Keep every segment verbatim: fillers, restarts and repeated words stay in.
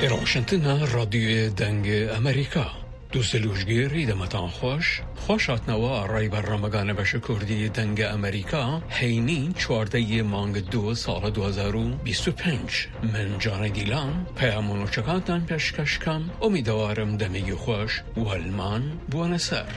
لێرەواشنتنە ڕادیۆیە دەنگە ئەمریکا. دووسلوژگێری دەمەتان خۆش، خۆش هاتنەوە ڕای بەرنامەکانە بەشە کوردی دەنگە ئەمریکا هەینی چواردەیە مانگە دووە ساڵە دوو هەزار و بیست و پێنج. من جانەی دیلان پەیامۆنۆچەکانتان پێشکەشکەم، ئومیدەوارم دەمێگی خۆش وەلمان بوونە سەر.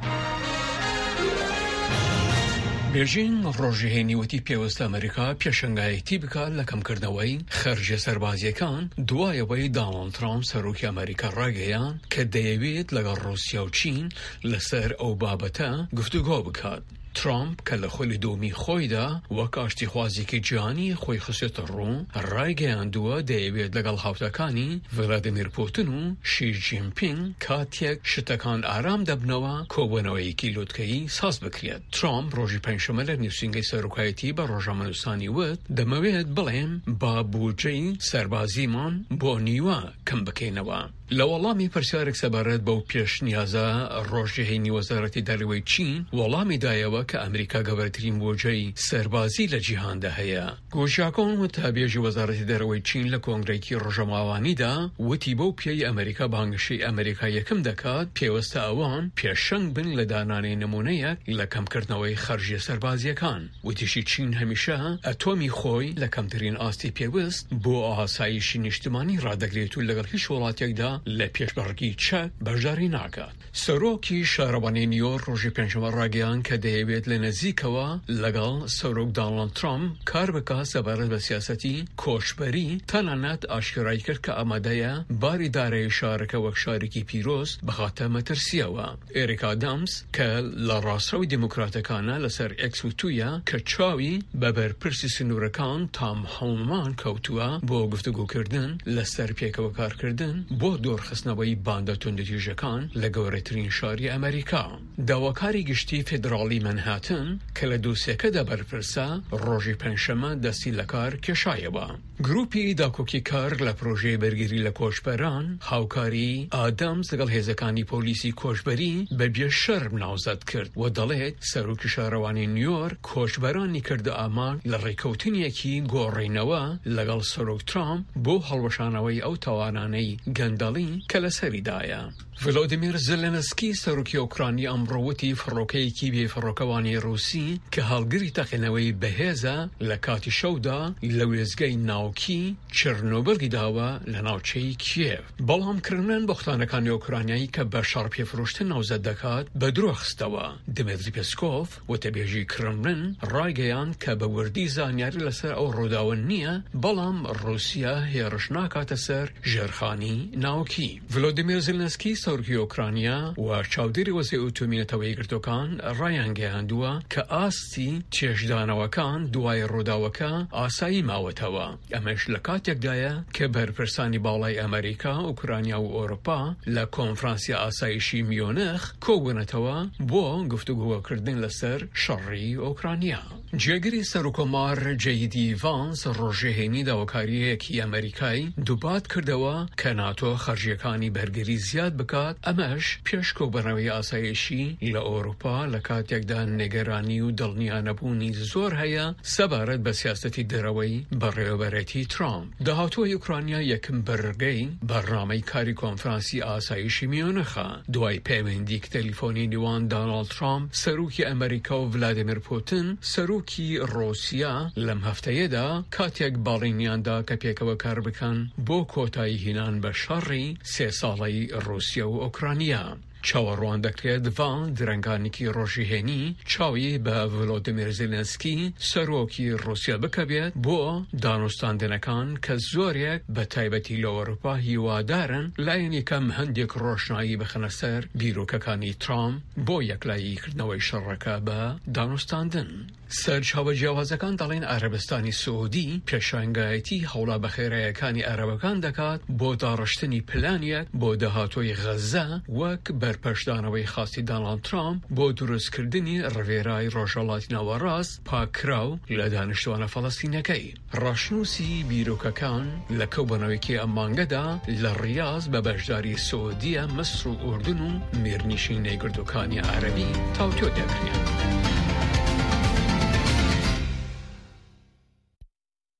بێژین ڕۆژی هێنیوەتی پێوەستە ئەمریکا پێشنگایەتی بکات لە کەمکردنەوەی خەرجە سەربازیەکان دوایەوەی دانڵد ترامپ سەرۆکی ئەمریکا ڕاگەیان کە دەیەوێت لەگەڵ ڕووسیا و چین لەسەر ئەو بابەتە گفتوگۆ بکات. ترامپ کە لە خۆلی دومی خۆیدا وەک ئاشتیخوازێکی جیهانی خۆی خستێتە ڕوو ڕایگەیاندووە دەیەوێت لەگەڵ هاوتەکانی ڤلادیمیر پوتین و شی جینپینگ کاتێک شتەکان ئارام دەبنەوە کۆبوونەوەیەکی لووتکەیی ساز بکرێت. ترامپ ڕۆژی پەنجشەمە لە نووسینگەی سەرۆکایەتی بە ڕۆژنامەنووسانی وت دەمەوێت بڵێم با بودجەی سەربازیمان بۆ نیوە کەم بکەینەوە. لە وەڵامی پرسیارێک سەبارەت بەو پێشنیازە ڕۆژی هێنی وەزارەتی دەرەوەی چین وەڵامی دایەوە کە ئەمریکا گەورەترین بودجەی سەربازی لە جیهاندا هەیە. گۆژیاکۆن وتابێژی وەزارەتی دەرەوەی چین لە کۆنگرێکی ڕۆژەماوانیدا وتی بەو پێی ئەمریکا بانگشەی ئەمریکا یەکەم دەکات پێوەستە ئەوان پێشەنگ بن لە دانانی نمونەیەک لە کەمکردنەوەی خەرجیە سەربازیەکان. وتیشی چین هەمیشە ئەتۆمی خۆی لە کەمترین ئاستی پێویست بۆ ئاسایشی نیشتمانی ڕادەگرێت و لەگەڵ هیچ وڵاتێکدا لە پێشبڕگی چەک بەشداری ناکات. سەرۆکی شارەوانی نیویۆرک ڕۆژی پێنجشەمە ڕاگەیان کە دەیەوێت لە نزیکەوە لەگەڵ سەرۆک دانڵد ترامپ کار بکات سەبارەت بە سیاسەتی کۆچبەری، تەنانەت ئاشکرای کرد کە ئامادەیە باری دارایی شارەکە وەک شارێکی پیرۆز بخاتە مەترسیەوە. ئێریک ئادامس کە لە ڕاستڕەوی دیموکراتەکانە لەسەر ئێکس وتوویە کە چاوی بە بەرپرسی سنوورەکان تام هەڵمان کەوتووە بۆ گفتوگۆکردن لەسەر پێکەوە کارکردن بۆ دۆرخستنەوەی باندە توندەتیژەکان لە گەورەترین شاری ئەمریکا. داواکاری گشتی فێدراڵی منهاتن کە لە دووسێکەدا بەرپرسە ڕۆژی پەنجشەمە دەستی لە کار کێشایەوە. گروپی داکۆکی کار لە پرۆژەی بەرگری لە کۆچبەران هاوکاری ئادامس لەگەڵ هێزەکانی پۆلیسی کۆچبەری بە بێشەرم ناوزەد کرد و دەڵێت سەرۆکی شارەوانی نیویۆرک کۆچبەرانی کردە ئامان لە ڕێکەوتنیەکی گۆڕینەوە لەگەڵ سەرۆک ترامپ بۆ هەڵوەشانەوەی ئەو تاوانانەی گەندەڵی کە لەسەریدایە. ڤلۆدیمیر زێلێنسکی سەرۆکی ئوکرانی ئەمڕۆوتی فڕۆکەیەکی بێفڕۆکەوانی ڕووسی کە هەڵگری تەقینەوەی بەهێزە لە کاتی شەودا لە وێزگەی ناوکی چرنۆبڵی داوە لە ناوچەی کیێڤ. بەڵام کردن بەختانەکانی ئوکرانیایی کە بە شەڕ پێفرۆشتن ناوزەد دەکات بە درۆخستەوە. دمێتری پێسکۆف وتەبێژی کرملن ڕایگەیان کە بە وردی زانیاری لەسەر ئەو ڕووداوە نییە، بەڵام ڕووسیا هێرش ناکاتە سەر ژێرخانی ناوکی. ڤلۆدیمیر زێلێنسکی سەرۆکی ئوکرانیا و چاودێری وەزەی ئۆتۆمیەتەوەی گرتوەکان ڕایان گەیاندووە کە ئاستی چێژدانەوەکان دوای ڕووداوەکە ئاسایی ماوەتەوە. ئەمەش لە کاتێکدایە کە بەرپرسانی باڵای ئەمریکا، ئوکرانیا و ئۆروپا لە کۆنفرانسی ئاسایشی میۆنخ کۆبوونەتەوە بۆ گفتوگۆکردن لەسەر شەڕی ئوکرانیا. جێگری سەرۆکۆمار جەیدی ڤانس ڕۆژێهێنی داواکاریەکی ئەمریکای دووبات کردەوە کە ناتۆ خەرجیەکانی بەرگری زیاد بکات، ئەمەش پێش کۆبوونەوەی ئاسایشی لە ئۆروپا لە کاتێکدا نێگەرانی و دڵنیانەبوونی زۆر هەیە سەبارەت بە سیاسەتی دەرەوەی بەڕێوەبەرەتی ترامپ. داهاتووی ئوکرانیا یەکم بەرگەی بەرنامەی کاری کۆنفرانسی ئاسایشی میۆنخە دوای پەیوەندیک تەلیفۆنی نێوان دانڵد ترامپ سەرۆکی ئەمریکا و ڤلادیمیر پوتین سەرۆکی ڕۆسیا لەم هەفتەیەدا کاتێک باڵینیاندا کە پێکەوە کار بکەن بۆ کۆتایی هێنان بە شەڕی سێ ساڵەی ڕووسیا و ئوکرانیا. چاوەڕوان دەکرێت ڤان درەنگانێکی ڕۆژیهێنی چاوی بە ڤلۆدیمیر زێلێنسکی سەرۆکی ڕووسیا بکەبێت بۆ دانوستاندنەکان کە زۆرێک بە تایبەتی لە ئەوروپا هیوادارن لایەن یەکەم هەندێک ڕۆشنایی بخەنە سەر بیرۆکەکانی ترامپ بۆ یەکلاییکردنەوەی شەڕەکە بە دانوستاندن. سەرچاوە جیاوازەکان دەڵێن عەرەبستانی سعودی پێشانگایەتی هەوڵا بەخێراییەکانی عەرەبەکان دەکات بۆ داڕشتنی پلانیەک بۆ داهاتۆی غەزە وەک بەرپەشدانەوەی خاستی دانڵد ترامپ بۆ دروستکردنی ڕێڤێرای ڕۆژهەڵاتی ناوەڕاست پاکراو لە دانیشتوانە فەڵەستینەکەی. ڕاشنووسی بیرۆکەکان لە کەوبوونەوەیەکی ئەم مانگەدا لە ڕیاض بە بەشداری سعودیە، مەسر و ئوردن و میرنشینەی گردووەکانی عەرەبی تاوتۆ دەکرێن.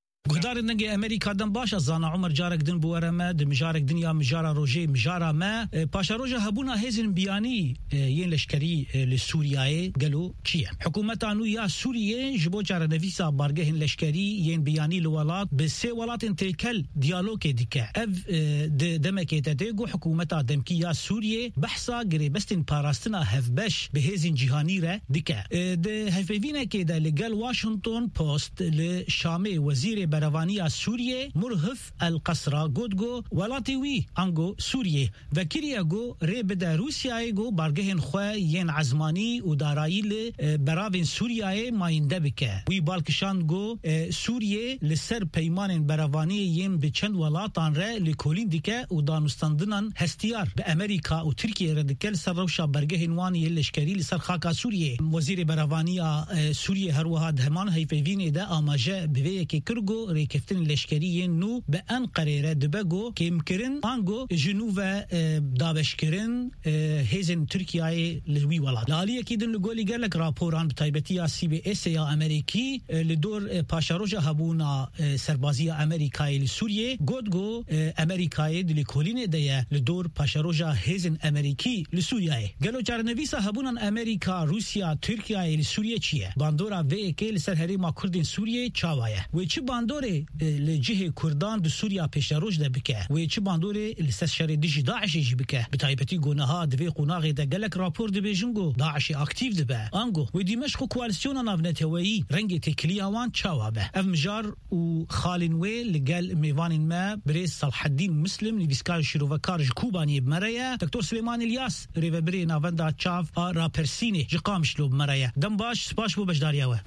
دار نگه امریکا دم باش زانا عمر جارك دن بورما د مجارك دنيا مجارا روجي مجارا ما باشا روجا هبونا هيزن بياني ين لشكري لسوريا قالوا كيا حكومه انو يا سوريا جبو جار نفيسا بارجه لشكري ين بياني لولات بسي ولات انتكل ديالوج ديكا اف دمكيتا ديغو حكومه دمكيا سوريا بحثا غريبستن باراستنا هفبش بهيزن جهانيره ديكا د هفيفينا كده لقال واشنطن بوست لشامي وزير بروانيا سوريا مرهف القصرة قدقو ولاتيوي انغو سوريا وكيريا جو ريبدا روسيا جو بارجهن خوا ين عزماني ودارائي براوين سوريا ما يندبكه وي بالكشان جو سوريا لسر بيمان برواني ين بچند ولاتان ر لكولين ديكه ودانستاندنن هستيار بامريكا وتركيا ردكل سروشا برجهن واني لشكري لسر خاكا سوريا وزير بروانيا سوريا هروها دهمان هيفيفين ده اماجه بوي كي كرغو ريكفتن لشكري نو بانقره دبغو كيمكرن انغو جنوبا دابشكرن هيزن تركيا لوي ولا لالي اكيد نقولي قال لك رابوران بتايبتيا سي بي اس يا امريكي لدور باشاروجا هبونا سربازيه امريكاي لسوريا غودغو امريكاي لكولين ديا لدور باشاروجا هيزن امريكي لسوريا قالوا جارنفيسا هبونا امريكا روسيا تركيا لسوريا تشيه باندورا في كي لسر ما كردين سوريا تشاوايا ويچ باندوري لجهه كردان دو سوريا بيشاروج ده بكه ويچ باندوري لسر ديجي داعش يجي بكه بتايبتي غونها دفي قناغي ده قالك رابور دي بيجنغو داعش اكتيف ده انغو ودمشق كواليسيون نافنتوي رنجي تكلياوان تشاوابه افمجار وخالن وي لقال ميفان ما بريس صلاح الدين مسلم لبيسكار شروفكار كوباني بمرايا دكتور سليمان الياس ريفبري نافندا تشاف رابرسيني جقامش لو بمرايا دمباش سباش بو بجدارياوه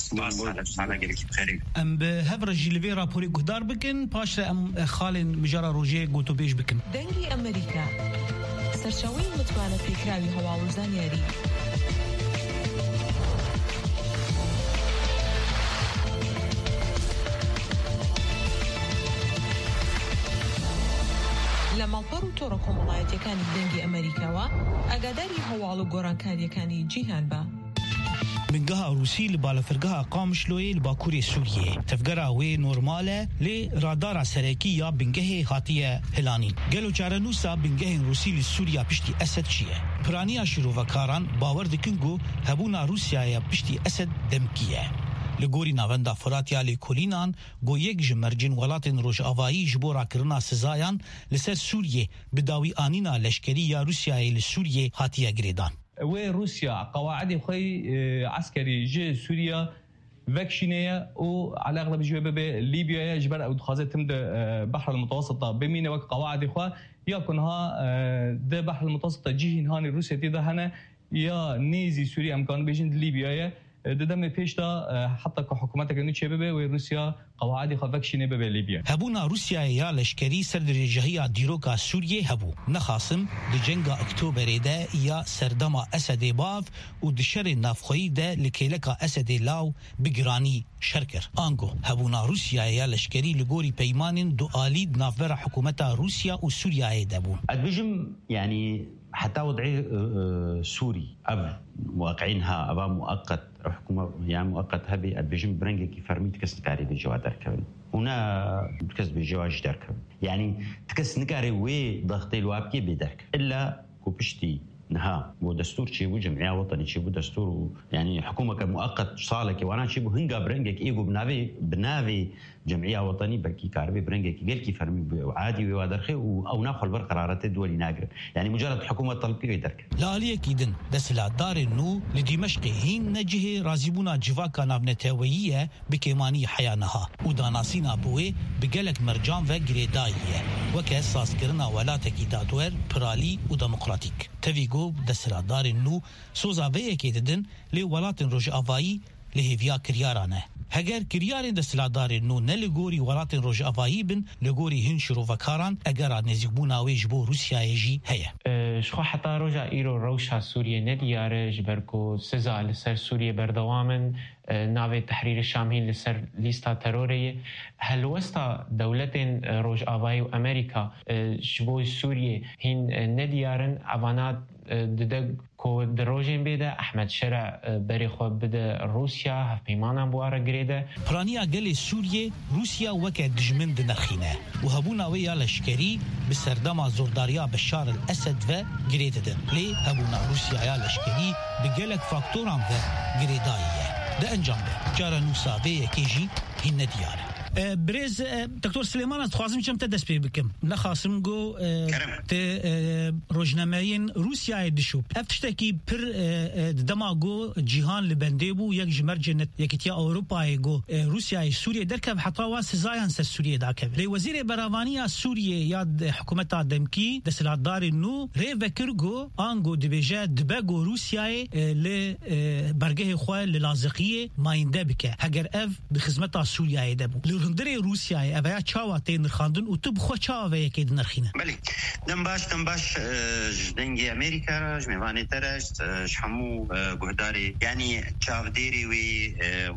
ام بهفرج لفي رابوري قدار بكن باش ام خالن مجرى روجي قوتو بيش بكن دنگي امريكا سرچوي متوانه فكراوي هواوزان ياري لما البرو توركم ولايتي كان دنگي امريكا وا اگاداري هوالو گوران كان يكاني جيهان با من جهة روسي لبالا فرقها قامش لوي لباكوري سوريا تفقرها وي نورمالة لرادارة سراكية بنجهة هاتية هلانين قالوا جارنوسا بنجهة روسي لسوريا بشتي أسد شيئة برانيا شروفكاران باور دكنجو هبونا روسيا بشتي أسد دمكية لگوری ناوندا فراتیا لکولینان گو یک جمرجن ولاتن روش آوایی جبورا کرنا سزایان لسر سوریه بداوی آنینا لشکری یا روسیای لسوریه هاتیه گریدان وروسيا قواعد خي عسكري جي سوريا فاكشينيا وعلى اغلب جواب ليبيا جبر او دخازه تم بحر المتوسط بمينا وك قواعد خو يكونها ده بحر المتوسط جي هاني روسيا دي ده هنا يا نيزي سوريا امكان بيجن ليبيا ددم پیشتا حتی که حکومت کنی چه ببه و روسیا قواعد خفکشینه ببه لیبیا هبونا روسیا یا لشکری سردرجهیا دیروکا سوریه هبو نخاسم د جنگا اکتوبر ده یا سردما اسد باف و د شر نافخوی ده لکیلکا اسد لاو بگرانی شرکر انگو هبونا روسیا یا لشکری لگوری پیمانن دو آلید نافبر حکومت روسیا و سوریا دبون ادبجم يعني حتى وضعي سوري أب واقعينها أبا مؤقت حكومة يعني مؤقت هبي أدبجم برنجي كي فرمي تكس نكاري بجوا دركبن هنا تكس بجوا ايش دركبن يعني تكس نكاري وي ضغطي الوابكي بدرك إلا كوبشتي نها مو دستور شيء وجمعيه وطني شيء دستور يعني حكومه كمؤقت صالك وانا شيء هنجا برنجك ايجو بنافي بنافي جمعيه وطني بركي كاربي برنجك قال كيف فرمي عادي وادرخي او ناخذ القرارات الدولي ناقر يعني مجرد حكومه طلبيه يدرك لا عليه كيدن دسلا دار النو لدمشق هين نجه رازبونا جواكا نابنتويه بكيماني حيانها وداناسينا بوي بقلك مرجان وغريدايه وكاساس كرنا ولا تكيداتور برالي وديمقراطيك تفيغو دسلا دار النو سوزاويه كيدن لولات روجافاي لهيفيا كريارانه هگر کریار دستلادار نو نلگوری ولات روجافایی بن لگوری هن شروفکاران اگر نزیکبونا ویجبو روسیای جی هيا شخو حتى رجع ايرو روشا سوريا نديار جبركو سزا لسر سوريا بردوامن ناوي تحرير الشامين لسر ليستا ترورية هل وستا دولتين روج آفاي وأمريكا شبو سوريا هن نديارن عوانات دده کو دروجين بيدا احمد شرع بري خو بده روسيا هف بيمانا بواره جريده برانيا قال سوريا روسيا وك دجمن دنخينه وهبونا ويا لشكري بسردما زورداريا بشار الاسد و جريده لي هبونا روسيا يا لشكري بقلك فاكتوران و جريدايه ده انجام جارا نوسابيه كيجي هن دياره بريز دكتور سليمان تخوازم چم تدس پی بکم نخاسم گو ت روزنامه‌ین روسیا دشوب افتشتکی پر دما گو جهان لبنده بو یک جمرجنت یکتیا اروپا گو روسیا سوریه درکب حتی وا سزایان س سوریه داکب ری وزیر براوانی سوریه یاد حکومت دمکی دسلاتدار نو ری وکرگو انگو دبیجه دبگو روسیا ل برگه خو للازقیه ماینده بک اگر اف بخدمت سوریه دبو هندري روسيا ابا چاواتين خاندن او تو بخو چاوه يكيد نرخينه بلي دمباش دمباش دنجي امريكا جميواني ترش شحمو قهداري يعني چاوديري وي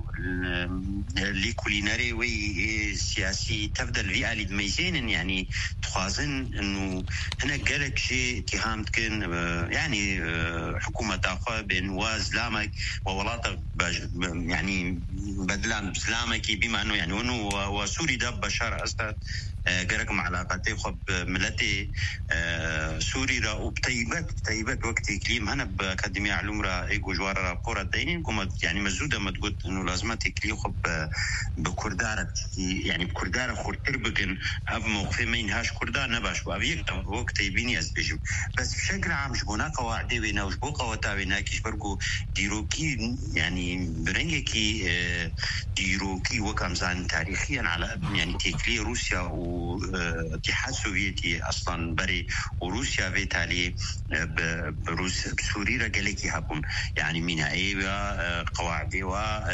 لي كوليناري وي سياسي تفضل في آلي دميزين يعني تخازن انه هنا قالك شيء اتهام تكن يعني حكومة اخوة بين وازلامك وولاتك يعني بدلان بسلامك بما انه يعني انه وسوري ده بشار أسد جرك مع علاقاتي خب ملتي سوري را وبطيبات طيبات وقت إقليم هنا بأكاديمية علوم را إيجو جوار رابورة دينين كم يعني مزودة ما تقول إنه لازمات إقليم خب بكردارة يعني بكردارة خورتر بكن أب موقفي ما ينهاش كردار نباش وأبيك وقت يبيني أزبجم بس بشكل عام شبونا قواعد وينا وشبو قوتا وينا كيش بركو ديروكي يعني برنجكي ديروكي وكم زان تاريخيا على يعني تكلي روسيا والاتحاد السوفيتي اصلا بري وروسيا بالتالي بروسيا بسوريا قالكي هبون يعني مينائيه قواعدي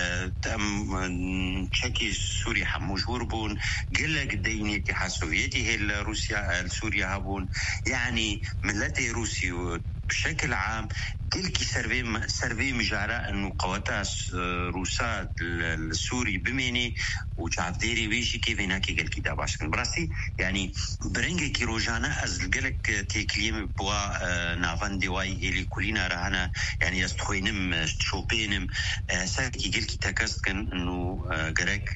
وتم تشكي سوريا مشهور بون قالك ديني الاتحاد السوفيتي هي روسيا سوريا هبون يعني ملتي روسيا بشكل عام كلكي سربي سربي مجارة انه قواتاس روسات السوري بميني وشعفديري ويشي كيف هناك كلكي داباشكن براسي يعني برنجي كي روجانا از قلك تيكليم بوا نافان ديواي اللي كلنا رانا يعني يستخوينم شوبينم ساكي قلكي تكستكن انه قرك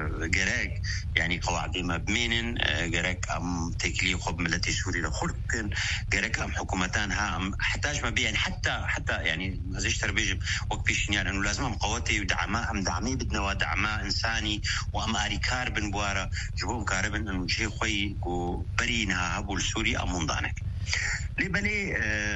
قرك يعني قواعدي ما بمينن قرك ام تيكلي خب ملتي سوري لخوركن قرك ام حكومتان ها احتاج ما بي يعني حتى حتى يعني زيش تربيج وقفيش يعني انه لازم قواتي ودعماء ام دعمي بدنا ودعماء انساني وام اريكار بن بوارا جبوم كاربن انه شيء خوي وبرينها هبو السوري ام منضانك لي بالي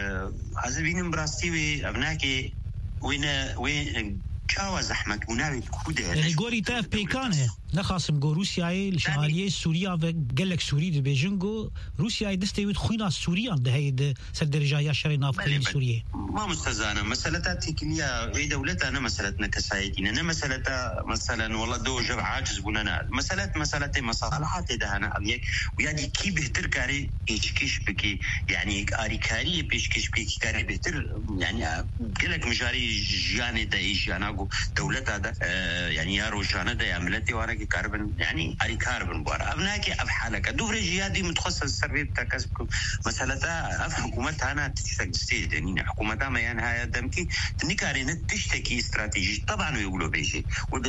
عزبين براستي ابناكي وين وين چاوا زحمت وناوي كوده يعني غوري تاف بيكانه نخاسم جو روسيا الشماليه سوريا وقالك سوري دي بيجنجو روسيا دستيوت خوينا سوريا ده هي سر درجه يا شرينا في سوريا ما مستزانه مسالتها تكنيه اي دولتها انا مسالتنا كسايدين انا مسالتها مثلا والله دو جب عاجز بننا مساله مساله مصالحات ده انا ابيك ويعني كي بهتر كاري ايشكيش بكي يعني اري كاري بيشكيش بكي كاري بهتر يعني قالك مجاري جاني ده ايش انا دولتها ده يعني يا روجانا ده يا ملتي وانا كاربن يعني اري كاربن بورا ابناكي اب حالك دور جيادي متخصص السربي بتكسب مسالتها اف حكومتها انا تستجد يعني حكومتها ما يعني هاي دمكي تنكارين تشتكي استراتيجي طبعا ويقولوا بيجي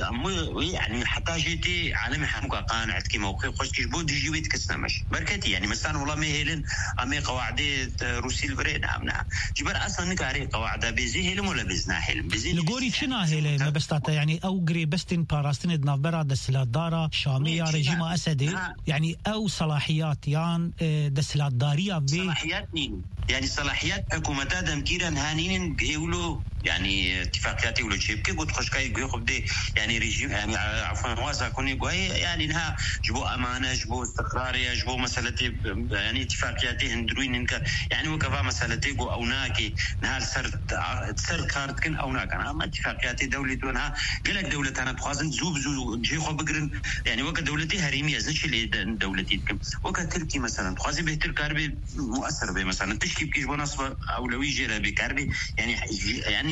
يعني حتى جيتي عالمي حمقا قانعت كي موقف خوش كيش بود يجي ويتكسنا مش بركتي يعني مثلا والله ما هيلن امي قواعد روسي البرين امنا جبر اصلا نكاري قواعد بيزي هيلم ولا بزنا حلم بيزي لغوري شنا هيله ما بستاتا يعني او غري بستين باراستين دنافبرا دسلا دارا شامية رجيم أسدي يعني أو صلاحيات يان دسلات دارية بي صلاحيات مين يعني صلاحيات حكومتها دمكيرا هانين يقولوا يعني اتفاقيات يقولوا شيء كي قلت خوش كاي يقول دي يعني رجيم يعني عفوا واسع كوني قوي يعني انها جبو امانه جبو استقرار جبو مسالتي يعني اتفاقياتي هندروين انك يعني وكفا مسالتي جو اوناكي نهار سر سر كارت كن اوناك انا ما اتفاقياتي دولي دونها قال لك دولتنا تخازن زوب زو جي خو بقرن يعني وك دولتي هريميه زنش اللي دولتي وك تركي مثلا تخازي به تركاربي مؤثر به مثلا تشكي بكيش بنصب اولويه جرا بكاربي يعني يعني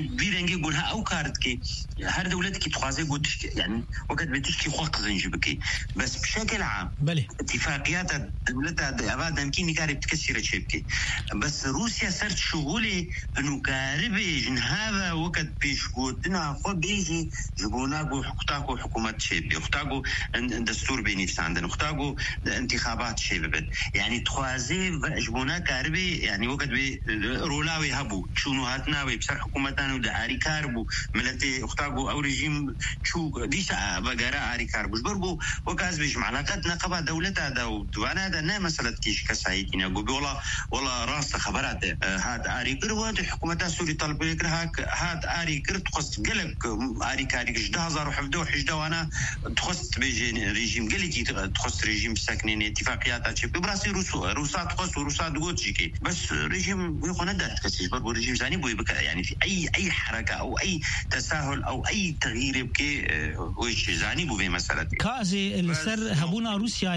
بيرنجي يقولها أو كارتكي هر دولتك تخازي قلت يعني وقت بتشكي خوق زنجبكي بس بشكل عام بله اتفاقيات دولتها أبدا يمكن يقارب تكسر شبكي بس روسيا صارت شغولي إنه قاربي جنهابا وقت بيش قلتنا خو بيجي جبوناكو حكتاكو حكومة شبكي اختاقوا دستور بينيفس عندنا اختاقوا انتخابات شبكي يعني تخازي جبونا قاربي يعني وقت بي رولاوي هبو شنو هاتناوي بسر حكومتنا ودعاري كاربو ملتي اختاقوا او رجيم شو ديسا بقرا عاري كاربو جبربو وكاز بيش علاقتنا قبا دولتها دو وانا هذا نا مساله كيش كسايتين يقول والله والله راس خبرات هاد عاري كرو حكومتها سوري طلب يكرهك هاد عاري كرت قص قلك عاري كاري جده هزار وحفده حجده وانا تخص بيجي رجيم قلكي تخص رجيم ساكنين اتفاقيات شي براسي روس روسات تخص وروسات دوتشيكي بس رجيم يكون دات كسي برضو رجيم ثاني بو يعني في اي اي حركه او اي تساهل او اي تغيير بكي وش زاني بو في مساله كازي السر هبونا روسيا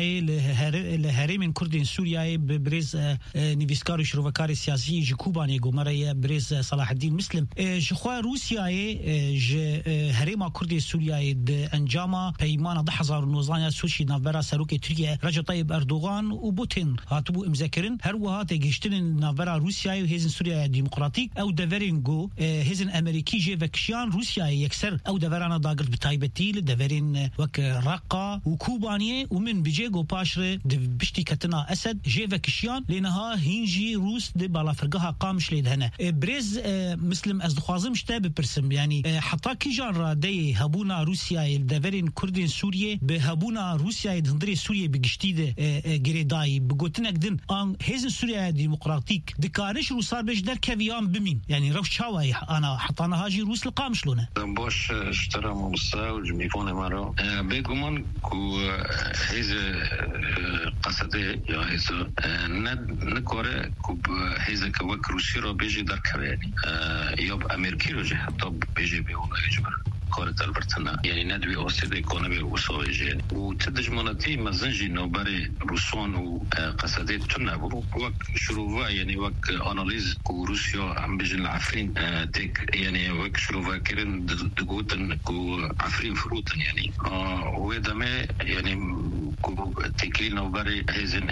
الهرم كردين سوريا ببريز نيفيسكار شروفكار سياسي جكوباني غومريا بريز صلاح الدين مسلم جخوا روسيا ج هرم كردي سوريا د انجاما بيمان ده هزار ونوزانيا سوشي نافبرا سروك تركيا رجب طيب اردوغان وبوتين هاتبو امذكرن هر وهات گشتن نافبرا روسيا وهزن سوريا ديمقراطيك او دفرين جو هزن امريكي جي فكشيان روسيا يكسر او دفرانا داغر بتايبتيل دفرين وك رقا وكوبانيه ومن بيجيغو باشر بشتي كتنا اسد جي فكشيان لانها هينجي روس دي بالا فرقها قامش ليدهنا بريز مسلم از خوازم شتاب برسم يعني حتى كي جان دي هبونا روسيا دفرين كردين سوريا بهبونا روسيا دندري سوريا بگشتي گريداي بگوتنك دن ان هزن سوريا ديمقراطيك دكارش روسار بيش در كفيان بمين يعني روش شاوي انا حطانا هاجي روس القامش لونه باش اشترى مصا وجميفون مرة بيقومون كو هز قصده يا هز ند نكوره كو هز كوك روسي رو بيجي در كواني يوب امريكي رو جه حتى بيجي بيونا يجبر كورة البرتنا يعني ندوي أوسيد إيكونومي وصويجين وتدج مناطي مزنجي نوبري روسون وقصدي تنابو وقت شروفا يعني وقت أناليز كو روسيا عم بيجن العفرين تك يعني وقت شروفا كيرن دقوتن كو عفرين فروتن يعني وإذا ما يعني كو تكلي نوبري هزن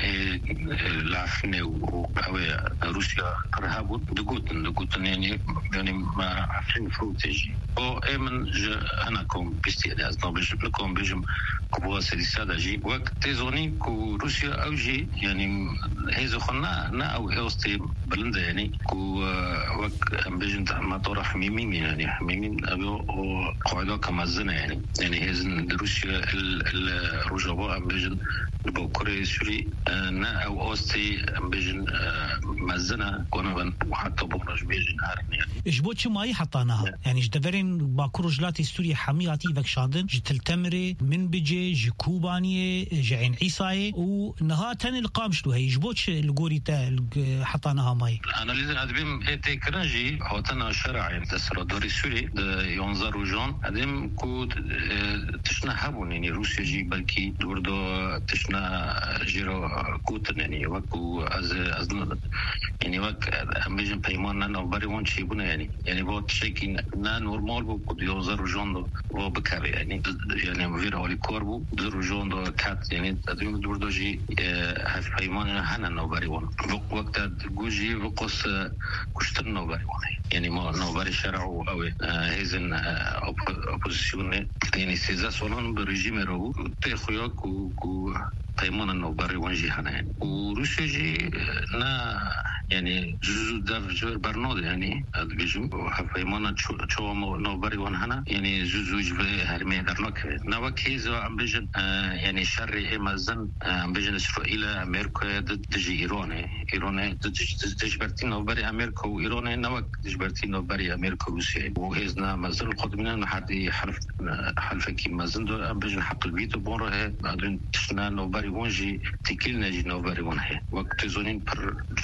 العفرين وهوي روسيا ترهابو دقوتن دقوتن يعني يعني ما عفرين فروتجي أو إيمن أنا كم بيستيقظ أصلا بيجم لكم بيجم كبوا سلسلة داجي وقت تزوني كو روسيا أوجي يعني هذا خلنا نا أو هوستي بلنده يعني كو وقت بيجم ما طرح ميمين يعني ميمين أبو قاعدة كمزنة يعني يعني هذا روسيا الرجباء بيجم بوكوري سوري نا أو هوستي بيجم مزنة كنا بن وحتى بقرش بيجم هارن يعني إيش بوتش ماي حطاناها يعني إيش دفرين باكور جلاتي سوريا حمياتي فكشادن جتل تمري من بيجي جكوبانية جعين عيساي ونهاتن القامشلو هي جبوتش الجوري تا حطاناها ماي أنا لازم أدبيم تكرنجي هاتنا شرع يعني تسرى دوري سوري ينظر وجان أدم كود تشنا هبون يعني روسيا جي بلكي دوردو تشنا جيرو كوتن يعني وكو از از يعني وك أمجن بيمان نوبري وان شيبنا يعني يعني بوت شيكين نا نورمال بو كود ينظر وجان و بكار يعني يعني مفير هولي كوربو دور وجان دو كات يعني أدم دوردو جي هف بيمان هنا نوبري وان وقت جوجي وقص كشتر نوبري وان يعني ما نوبري شرعو أو هزن أوبوزيسيون يعني سيزا سولان بريجيم رو تأخذ كو كو قيمون النوبري وانجي هنا يعني وروسيا جي نا يعني جزء داف جبر برنود يعني بيجم وحفيمون شو نوبري وان هنا يعني جزء جبر هرمي درنك نوك هيزو عم بيجن يعني شر إمازن عم بيجن إسرائيل أمريكا ضد إيران إيران ضد تجبرتين نوبري أمريكا وإيران نوك تجبرتين نوبري أمريكا وروسيا وهيزنا مازن القدمنا نحدي حرف حلف كي مازن دو عم بيجن حق البيت وبورة بعدين تشنا نوبري وانجي تكلنا جي نوبري وانه وقت زونين بر جورم بهفر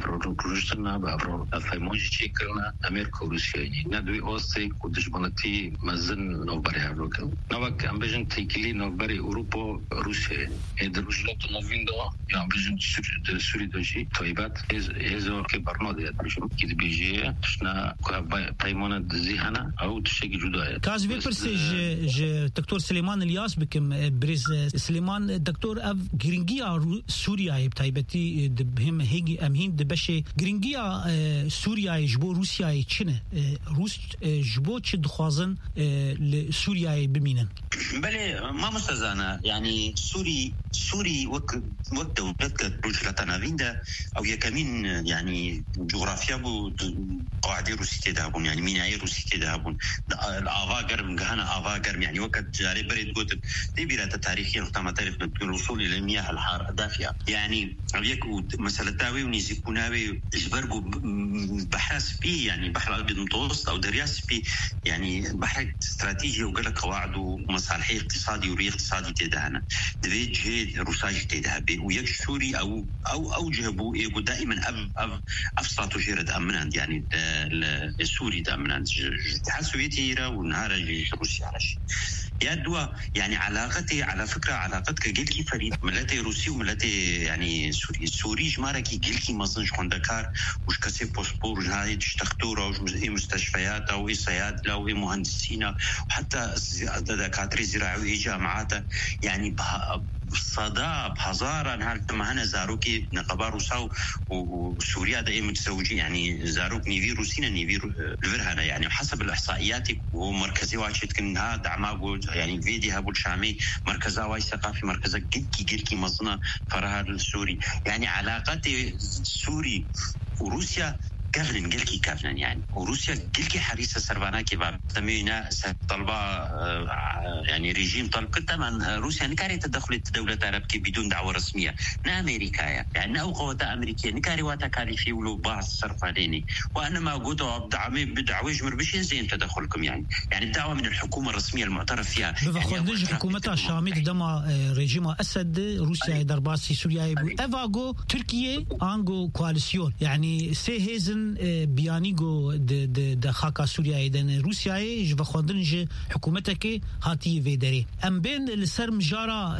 افراد روشنا بافراد الفيموجي شكلنا امريكا وروسيا ندوي اوستي ودجمنتي مزن نوبري هلوكل نوك امبيجن تيكلي نوبري اوروبا روسيا ادروجلات نوفيندا يا امبيجن سوري دوجي طيبات هزو كبرنا ديت بيجم كده بيجي شنا بايمون دزيهنا او تشكي جدايه كاز بيبرسج ج دكتور سليمان الياس بكم بريز سليمان دكتور اف جرينجيا سوريا بتايبتي بهم هيجي امهين دبشه جرينجيا سوريا جبو روسيا تشنه روس جبو تش دخوازن لسوريا بمينن بله ما مستزانه يعني سوري سوري وقت وقت دولتك روجلاتنا فيندا او يكمين يعني جغرافيا بو قواعد روسية دهبون يعني ميناي روسية دهبون الافاقر من هنا افاقر يعني وقت جاري بريد قلت دي بيرات تاريخيا وقتما تعرف الوصول الى المياه الحارة الدافئة يعني يكو مسألة تاوي ونيزيكوناوي جبرقو بحاس بي يعني بحر الابيض المتوسط او درياس بي يعني بحر استراتيجي وقال قواعد ومصالحي اقتصادي وري اقتصادي تدهنا دبي جهد روساج تدهبي ويك سوري او او او جهبو يقول دائما اب اب افصلوا جيرد امنان يعني السوري دامنان الاتحاد السوفيتي يرى ونهار روسيا على شيء يا دوا يعني علاقتي على فكرة علاقتك جلكي فريد ملتي روسي وملتي يعني سوري سوري جماركي جلكي مصنش خندكار وش كسي بوسبور وجهاي تشتختورة وش مستشفيات أو صيادلة أو مهندسين وحتى دكاترة زراعية جامعات يعني صدى بهزارة نهار تمهنا زاروكي نقبار وساو وسوريا دائما متزوجين يعني زاروك نيفي روسينا نيفي الفرهنا يعني حسب الإحصائيات ومركزي واشيت كنها دعما يعني فيدي هابو الشامي مركزا واي ثقافي مركزا جلكي جلكي مصنع فرها السوري يعني علاقات سوري وروسيا كافلن جلكي كافلن يعني وروسيا جلكي حريصة سربانا كباب تمينا طلبة يعني ريجيم طلب طبعا روسيا نكاري تدخل دولة عرب بدون دعوة رسمية نا أمريكا يعني أو قوات أمريكية نكاري واتكالي في ولو بعض الصرف عليني وأنا ما قلتوا بدعوة بدعوة جمر بشين زين تدخلكم يعني يعني الدعوة من الحكومة الرسمية المعترف فيها بفخوندج يعني حكومتها الشامية دما ريجيم أسد روسيا درباسي سوريا إفاغو تركيا أنغو كواليسيون يعني سيهزن بيانيغو د د د خاكا سوريا دن روسيا جو بخوندنج حكومتك هاتي فيدري ام بين السر مجارا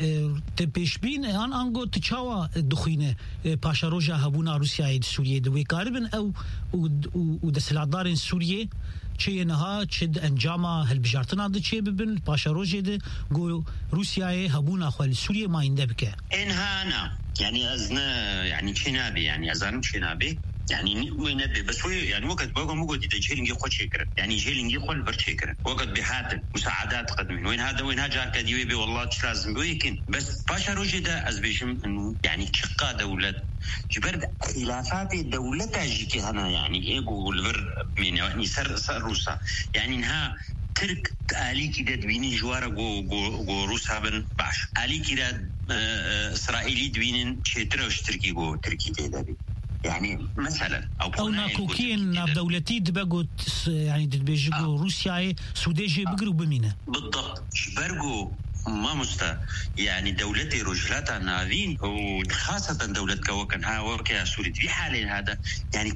تبيشبين ان انغو تشاوا دخينه باشا روجا هبونا روسيا سوريا دوي قاربن او و د سلادارن سوريا چه نها چد انجاما هالبجارتنا د چه ببن باشا روجا د جو روسيا هبونا خل سوريا ما يندبك انهانا يعني ازنا يعني شنابي يعني ازان شنابي يعني وين بس هو يعني وقت بقى موجود إذا جيلينجي خد شكر يعني جيلينجي خل برشكر وقت بحاتم مساعدات قدمين وين هذا وين هاجر كديوي بي والله مش لازم ويكن بس باشا روجدا أزبيشم إنه يعني شقة دولة جبر خلافات الدولة تاجيكي هنا يعني إيه بقول بر من يعني سر سر روسا يعني إنها ترك آلي كده دوينين جوارا جو جو جو روسا بن باش آلي كده إسرائيلي دوينين شترا وشتركي جو تركي تهدابي يعني مثلا او او ناكوكين ناب دولتي دبقوا يعني دبيجوا روسيا سوديجي بقروا بمينه بالضبط برجو ما مستا يعني دولتي رجلاتها نافين وخاصة دولة كوكنها وكيا سوري في حال هذا يعني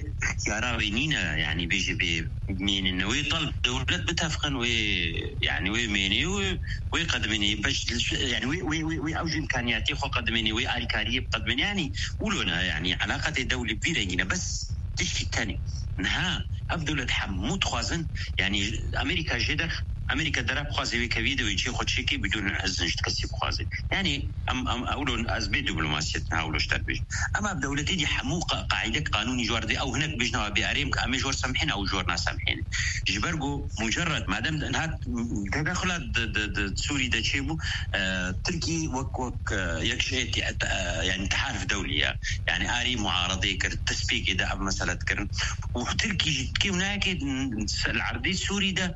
كيارابينينا يعني بيجي بمين انه يطلب دولة بتفقن وي يعني ويميني ويقدمني باش يعني وي وي وي اوج امكانياتي خو قدمني وي الكاريه بقدمني يعني ولونا يعني علاقة الدولة بيرجينا بس تشكي الثاني نها افضل حمود خوازن يعني امريكا جدخ امريكا دراب خوازي كفيدو ويجي خد شيكي بدون حزن تكسب خوازي يعني ام ام اولون ازبي دبلوماسيتنا اولوش تربيج اما بدولتي دي حموقه قاعده قانوني جوردي او هناك بجنا باريم كامي جور سامحين او جورنا سامحين جبرجو مجرد ما دام انها تدخلات سوري دا تشيبو آه تركي وك وك يكشيت يعني تحالف دوليه يعني اري معارضه كر تسبيق اذا مساله كر وتركي كي هناك العرضي السوري ده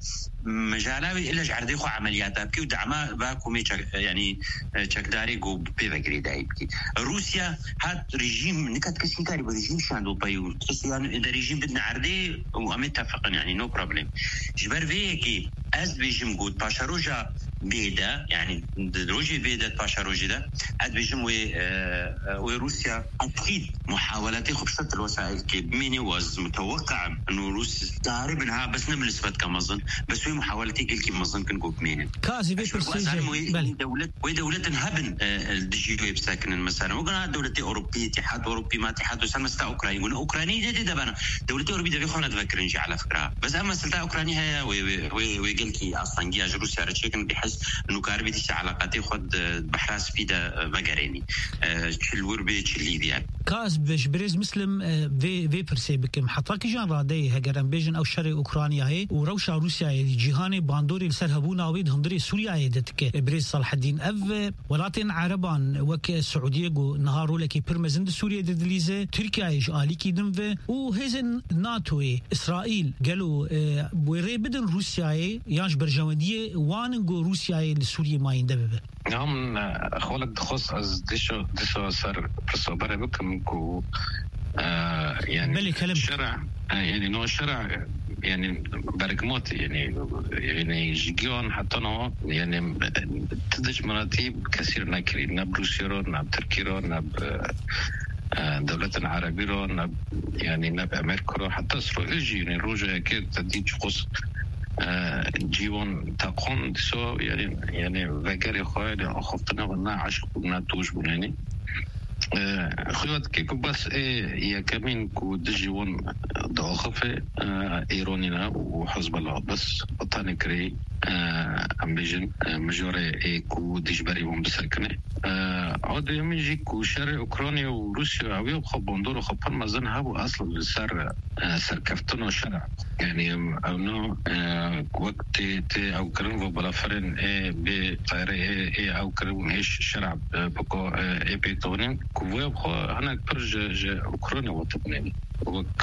مجالاوي إلا جعردي خو عملياتها بكي ودعما باكو مي يعني تشكداري جو بيفكري دايبكي روسيا هاد ريجيم نكات كسي كاري بريجيم شاندو بايو يعني إذا ريجيم بدنا عردي وأمتفقن يعني نو بروبليم جبر فيكي أز بيجيم قود باشا روجا بيدا يعني روجي بيدا باشا روجي ده عاد بيجم وي وروسيا اكيد محاولات خبصت الوسائل كي ميني واز متوقع انه روسيا تعرف انها بس نملس فت كمظن بس هي محاولتي كي مظن كنقول مين كازي بيرسي دولة ودولة هبن الدجيو بساكن مثلا وقنا دولة أوروبية اتحاد أوروبي ما اتحاد وسام مستا أوكرانيا قلنا أوكرانيا جديدة بنا دولة أوروبية ده بيخونا تفكر نجي على فكرة بس أما سلطة أوكرانيا هي ويقول كي أصلا جي أجر روسيا رتشيكن بحس إنه كاربي تيجي علاقاتي خد بحراس في ده مجريني شلور بيت الليبيا كاز بش بريز مسلم في في برسي بكم حطاك جان رادي هجران بيجن أو شرق أوكرانيا هي وروشا روسيا جيهاني باندوري لسرهبونا ويد هندري سوريا يدتك بريز صلاح الدين أف ولاتن عربان وك السعودية جو نهارو لكي برمزند سوريا ددليزة تركيا إيش آليكي دنفه وهزن ناتوي إسرائيل قالوا بوري بدن روسيا يانش برجوانية واننجو روسيا لسوريا ما يندبه نعم خولك خص از ديشو ديشو سر برسوبر بكم كو يعني شرع يعني نوع شرع يعني برقمات يعني يعني جيون حتى نوع يعني تدش مراتب كثير نكري نب روسيا نب تركيا نب دولة عربية نب يعني نب أمريكا حتى إسرائيل يعني روجا كده تديج خص جيون تقون سو يعني يعني فكري خوالي أخفتنا ونا عشق ونا توش بناني خيوات كيكو بس إيه يا كمين كو دجيون ضخفة إيرانينا وحزب الله بس بطاني كري أم بيجن مجوري إيه كو دجبري ومسكنة عود يميجي كو شرق أوكرانيا وروسيا أوي خبندور خبان مازن هابو أصل سر سر كفتنا شرع يعني أنه وقت تي أو كرم وبلافرين إيه بطيرة إيه إيه أو كرم إيش شرع بكو إيه بيتونين كوه بخو هنا برج أوكرانيا وطبناني وك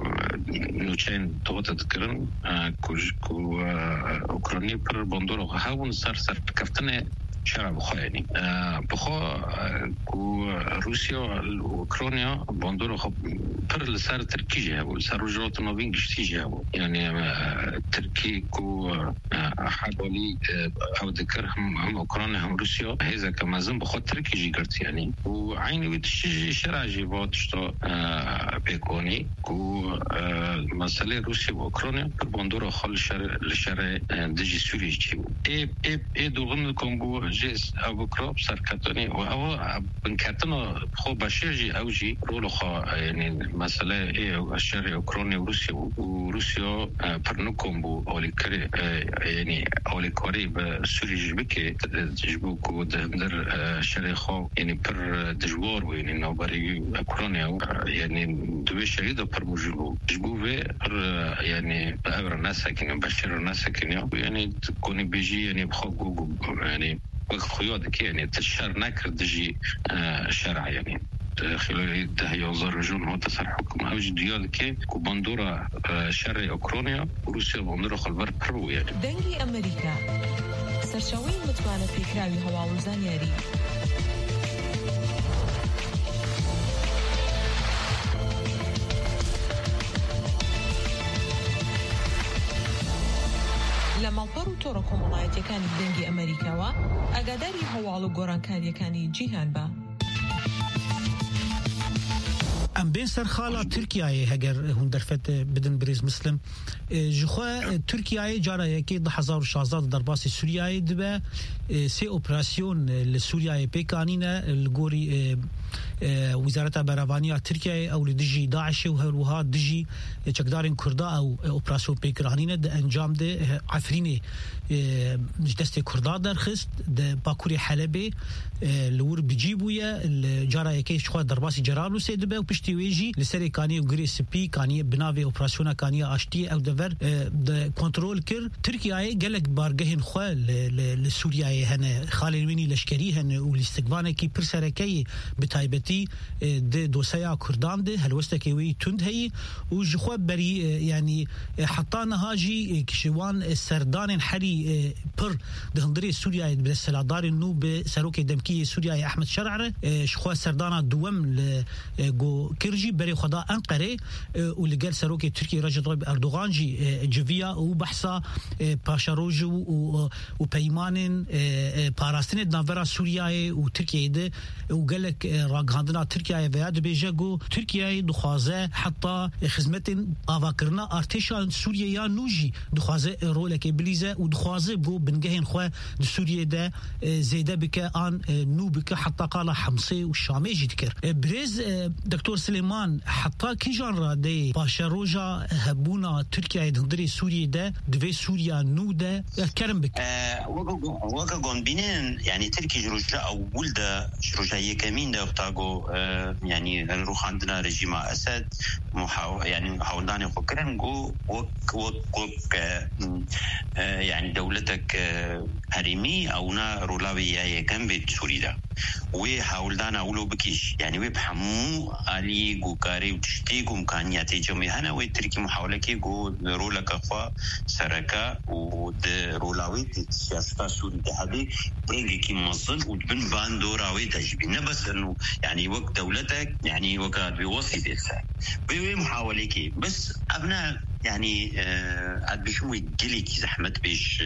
نوچين توت تذكرن كوج كو أوكرانيا بر بندور هاون سر سر كفتنا شرع بخو يعني بخو كو روسيا وأوكرانيا بندور خب بر لسر تركي جابو لسر رجرات نوين جشتي جابو يعني تركي كو حوالي أو ذكر هم هم أوكرانيا هم روسيا هذا كما زين بخو تركي جيكرت يعني وعيني وتشجع شرع جيبات شتو بيكوني كو مسألة روسيا وأوكرانيا بر بندور خال شر لشر دجي سوريا جيبو إيه إيه إيه دوغن الكونغو جيس أو كروب سركتوني وأو بنكتنا خو بشيجي أو جي رولو خا يعني مسألة إيه الشر أوكرانيا وروسيا وروسيا برنوكم بو أولي كري يعني أولي كوري بسوريا جبكي تجبو كو دهمدر الشر خا يعني بر دجوار ويعني نوبري أوكرانيا يعني دوي شريدة بر مجبو جبو في بر يعني بأبر الناس ساكنين بشر الناس ساكنين يعني تكوني بيجي يعني بخو يعني وخيودك يعني تشار نكر دجي شرع يعني خلال ده يوزرجون هو تسر حكم أوج ديالك كبندورة شرع أوكرانيا وروسيا بندورة خلبر برو يعني دنجي أمريكا سرشاوي متوانة فكراوي هوا وزانياري لما البرو تورو كومونايتي كان دنجي أمريكا و أقداري هوالو غوران كان يكاني جيهان با ام بين سرخاله تركيا هجر هون درفت بدن بريز مسلم جخوا تركيا جارا يكي ده هزار شازاد درباس سوريا دبا سي اوبراسيون لسوريا بيكانينا الغوري وزارة برافانيا تركيا او لدجي داعش وهروها دجي چقدارين كردا او اوبراسيون بيكانينا ده انجام ده عفريني دست كردا درخست ده باكوري حلبي لور بجيبويا الجارا يكي شخوا درباس جرالو سيدبا وبشتي ويجي لسري كاني وغري سبي كاني بنافي اوبراسيون كاني اشتي او دفر ده كنترول كر تركيا قالك بارجهن خال لسوريا هنا خالي ويني لشكري هنا والاستقبال كي برسركي بتا بتايبتي دي دوسيا كردان دي هلوستكوي تند هي وجخوا بري يعني حطانا هاجي كشوان سردان حري بر دهندري سوريا بالسلادار النوب سروكي دمكي سوريا احمد شرعره شخوا سردانا دوم جو كرجي بري خدا انقره ولقال سروكي تركي رجل طيب اردوغان جي جوفيا وبحثا باشاروجو وبيمان باراستين دنفرا سوريا وتركيا ده وقال لك راغاندنا تركيا فياد بيجاغو تركيا دخوازه حتى خدمه افاكرنا ارتشال سوريا نوجي دخوازه رولك بليزه ودخوازه بو بنجهن خو سوريا ده زيده بك ان نوبك حتى قال حمصي والشامي جدكر بريز دكتور سليمان حتى كي جان دي باشاروجا هبونا تركيا دندري سوريا ده دفي سوريا نوده كرم بك وقا قون بينين يعني تركي جروجا او ولده جروجا يكمين ده بتاعو يعني نروح عندنا رجيم اسد محاو يعني محاولان يفكرن جو وك وك وك يعني دولتك هرمي او نا رولاويه يكم بسوريا وحاولان اولو بكيش يعني وبحمو علي جو كاري وتشتيق امكانيات جميعنا وتركي محاوله كي جو رولك اخوا سركا ود رولاوي سياسه سوريا هذه برينجي كي مصل وبن باندوراوي تجبي بس انه يعني وقت دولتك يعني وقت بيوصي بيسا بيوي محاوله كي بس ابناء يعني عاد بيشمو يجلي كي زحمت بيش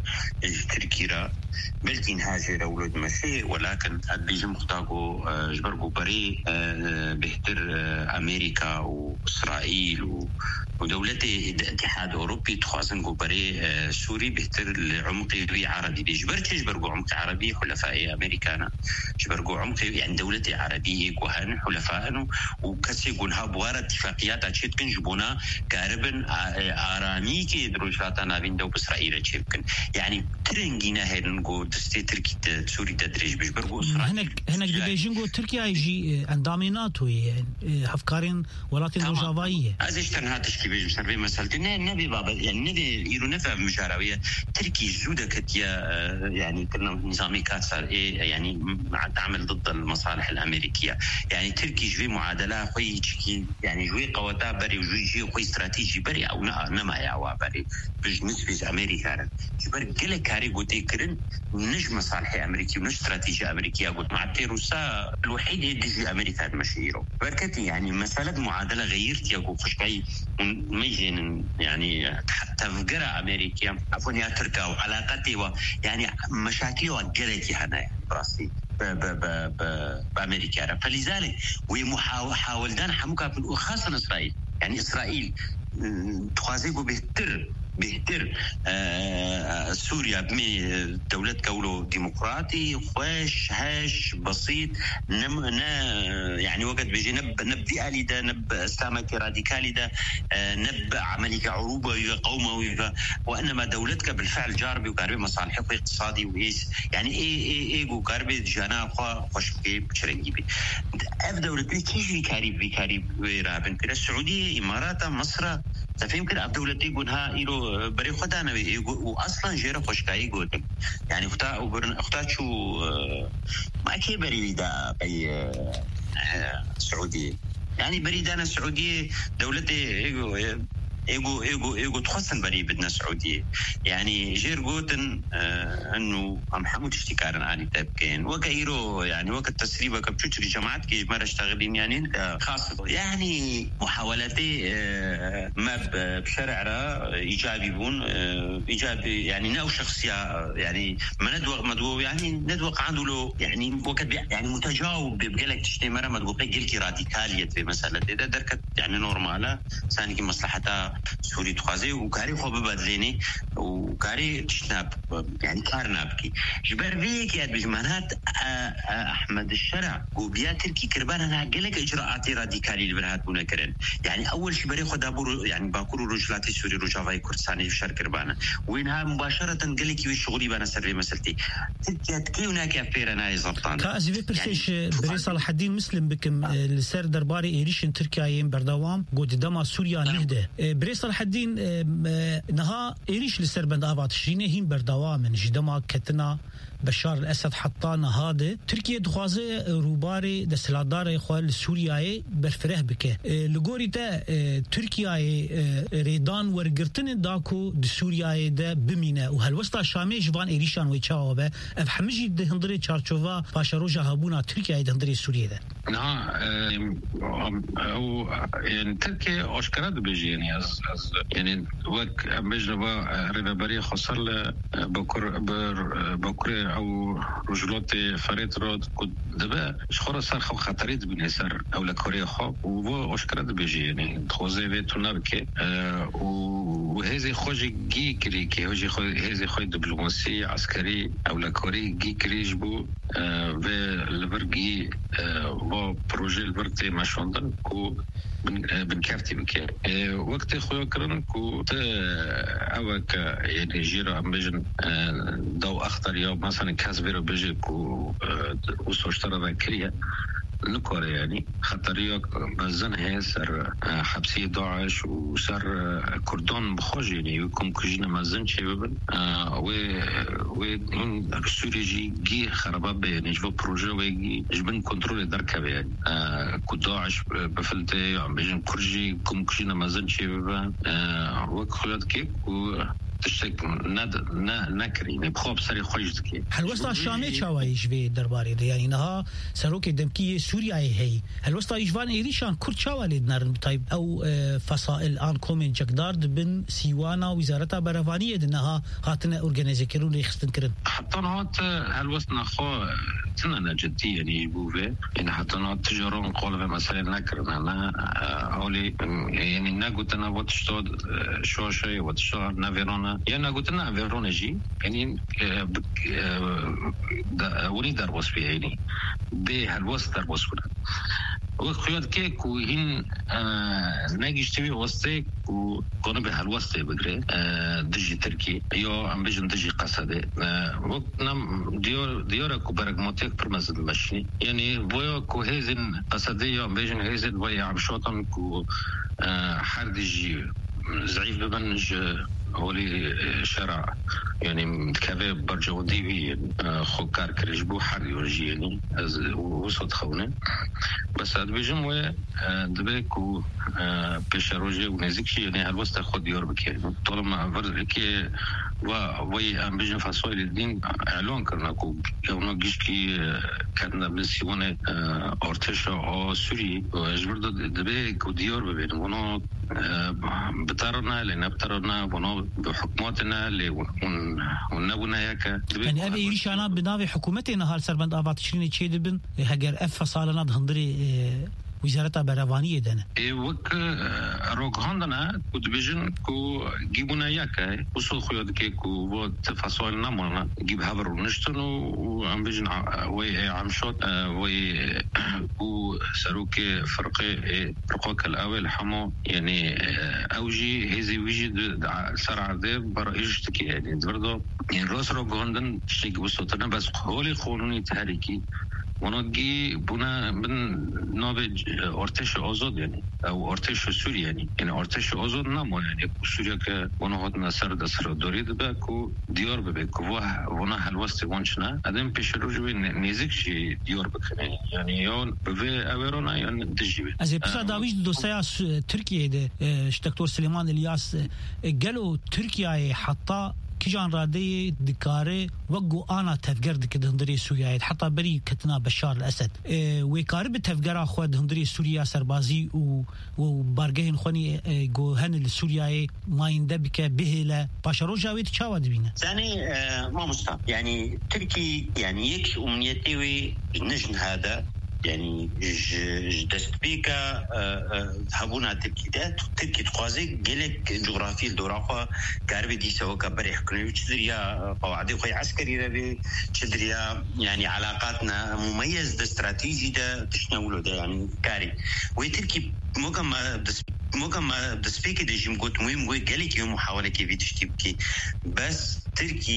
تركيرا بلكن هاجر اولاد مشي ولكن عاد بيجي مختاقو جبرقو بري بيهتر امريكا واسرائيل ودولتي اتحاد اوروبي تخازن جو بري سوري بيهتر العمقي عربي بيجبرت جبرقو عمق عربي حلفاء امريكانا جبرقو عمقي يعني دولتي عربيه كوهن حلفاء وكسي قولها بوار اتفاقيات اشيت كن جبونا كاربن آرامی که دروشات نابین دو بإسرائيل تشيبكن يعني ترنجينا هنقو دستي تركي سوري تدريج بيجبرقو هناك هناك بيجينقو تركيا يجي انداميناتو هفكارين ولاتين روجافاية ازيش تنها تشكي بيجي مسربي مسألتنا نبي بابا يعني نبي يرو نفع مشاراوية تركي جودة كتيا يعني كنا نظامي كاتسر ايه يعني تعمل ضد المصالح الامريكية يعني تركي جوي معادلة خوي يعني جوي قوتا بري وجوي جي خوي استراتيجي بري او نما يعوا بري بالنسبة امريكا جبر كل كاري قوتي كرن نج مصالح امريكي ونج استراتيجية امريكيه قلت مع روسا الوحيد يدي امريكا مشيرو بركتي يعني مساله معادله غيرت يا جو خشكاي ميجن يعني تفجر امريكا عفوا يا تركا وعلاقتي يعني مشاكل وقلتي هنا يعني براسي ب ب ب ب بامريكا فلذلك ومحاول دان حموكا في خاصه اسرائيل يعني اسرائيل تخازيقو بهتر بهتر آه سوريا بمي دولة كولو ديمقراطي خوش هاش بسيط نم يعني وقت بيجي نب نبدي آلي ده نب اسلامك راديكالي ده آه نب عملية عروبة قومة وانما دولتك بالفعل جاربي وقاربي مصالحك اقتصادي وإيس يعني ايه ايه ايه وقاربي جانا خوش بكي بشرنجي بي اف دولتي كيجي كاريب كاريب رابن كده السعودية امارات مصر تفهم كده اب دولتي قولها ايرو بري خدانا واصلا جيره خوشكاي قلت يعني اختا وبرن اختا شو ما كي بريده باي سعوديه يعني بريدانا السعوديه دولتي ايجو ايجو ايجو ايجو تخصن بري بدنا سعوديه يعني جير قوتن آه انه ام حمود اشتكارن عالي تبكين وكايرو يعني وقت تسريبه كبتشوت جماعات كي مره اشتغلين يعني خاصه يعني محاولاتي آه ما بشرع را ايجابي بون آه ايجابي يعني ناو شخصيه يعني ما ندوق مدو يعني ندوق عنده له يعني وقت يعني متجاوب بقلك تشتي مره مدوق قلكي راديكاليه في مساله اذا دركت يعني نورماله ثاني مصلحتها سوري تخازي وكاري خو ببدليني وكاري تشناب يعني كارنابكي جبر فيك يا بجمانات احمد الشرع وبيا تركي كربان انا قالك اجراءات راديكالي اللي برهات منكرن يعني اول شيء بري خد ابو يعني باكور رجلاتي سوري رجافاي كردستاني في شرق كربانه وينها مباشره قالك وي شغلي بنا سري مسلتي تكي هناك افير انا يزبطان كازي برسيش بري صلاح الدين مسلم بكم السر درباري ايريشن تركيا يم بردوام قد دما سوريا نهده بري صلاح الدين نها إيريش لسربند آفات شرينه هين بردوا من جدما كتنا بشار الأسد حتى نهاده تركيا دخوازه روباري دسلادار خوال سوريا برفره بك لغوري تا تركيا ريدان ورغرتن داكو د سوريا ده بمينه وهالوسطا شامي جوان إيريشان ويتشاوبه اف حمجي ده هندري تشارچوفا باشاروجا هابونا تركيا ده هندري سوريا ده نعم او يعني تركيا اشكرت بيجي يعني از يعني وك مجنبا ريبري خسر بكر بكر او رجلات فريد رود كد دبا شخور سر خو خطريت بنسر او لكوريا خو و اشكرت بيجي يعني خوزي بيتونا بك وهذه خوجي جي كري كي هوجي خو هذه خو دبلوماسي عسكري او لكوري جي كريجبو و البرغي و بروجي البرتي ماشوندن كو بن كارتي بك وقت خويا كرن كو اوك يعني جيرا امبجن دو اخطر يوم مثلا كاسبيرو بيجي كو وسوشترا ذكريا نكوري يعني خطرية بزن هي سر حبسية داعش وسر كردون بخوج يعني يكون كجينا مزن شيء ببن و و من سوريجي جي خرابة يعني جو بروجي ويجي جبن كنترول دركة يعني كداعش بفلتي عم بيجن كرجي كم كجينا مزن شيء ببن وكخلات كيك و تشتك ند ن نكري بخوب سري خوجتكي هل وسط الشامي شواي جوي درباري يعني نها سروك دمكي سوريا هي هل وسط يجوان إيريشان كرد شوالي نارن طيب او فصائل آن كومين جقدارد بن سيوانا وزارة برفانية دنها هاتنا أورجانيزي كرون يخستن كرن حتى نهات هل وسط نخو تننا جدي يعني بوفي يعني حتى نهات تجارون قولة مثلا نكرن أنا أولي يعني نقولنا واتشتود شو شيء واتشتود نافيرونا يعني قلتنا فيرونا جي يعني وني دربوس فيه يعني ده هالوسط دربوس كنا وخيات كيك وهين ناجيش تبي وسطك وكنا بهالوسط بقري دجي تركي يو عم بيجن دجي قصده وقتنا ديور ديورا كبرك موتيك برمزد المشي يعني بويا كوهزن قصده يو عم بيجن هزن بويا عم شوطن كو حردجي زعيف ببنج هولي شرع يعني كذا برجو ديبي خوكار كرجبو حر يورجي يعني وصوت خونا بس هاد بيجموا دبيكو بيشروجي ونزيكشي يعني هالوسط خد يوربك يعني طالما فرزكي ووي ام بيجن فاسوي الدين اعلان كرنا كو يوم جيشكي كنا بنسيونه ارتش او سوري جبرد دبيك وديور بين ونو بترنا لنا بترنا ونو بحكوماتنا اللي ونبنا ياك يعني ابي يريشانا بناوي حكومتنا هال سربند افات شريني تشيد بن هاجر اف صالنا هندري وزارة برفانية دنا. إيه وك روك هندنا كود بيجن كو جيبونا ياك وصل خياد كي كو وات فصل نامونا جيب هبر ونشتن وعم بيجن وي عم شوت وي كو سروك فرقة فرقة الأول حمو يعني أوجي هذي ويجي سرع ذي برئيش تكي يعني برضو يعني راس روك هندن شيء وصلتنا بس هولي قانوني تحريكي ونجي بنا من نوبج ارتش آزاد يعني او ارتش سوري يعني يعني ارتش آزاد نمو يعني سوريا که ونهاد نصر دستر دارید به کو دیار ببه کو واه ونا هلوست وانشنا ادم پیش روی نزدیک شی دیار بکنه يعني یون به اورونا یون دجیبه از پس داویج دوسیا ترکیه ده دکتور سلیمان الیاس قالوا ترکیه حتی كيجان رادي دكاري وقو أنا تفجر دك هندري سوريا حتى بري كتنا بشار الأسد اه ويقارب تفجر أخواد هندري سوريا سربازي و وبارجين خوني اه جو هن السوريا ما يندبك بهلا باشروجا ويت شاود بينا ثاني اه ما مستوى يعني تركي يعني يكش أمنيتي النجم هذا يعني دست بيكا هبونا تركيدات تركي تقازي جلك جغرافي الدورافة كاربي دي سوا كبري حكري وشدريا قواعد خوي عسكري ربي شدريا يعني علاقاتنا مميز ده استراتيجي ده تشنولو ده يعني كاري وتركي ممكن ما دس ممكن ما دس بيكا ده جيم قلت مهم وي جلك يوم محاولة كيف تشتبكي بس تركي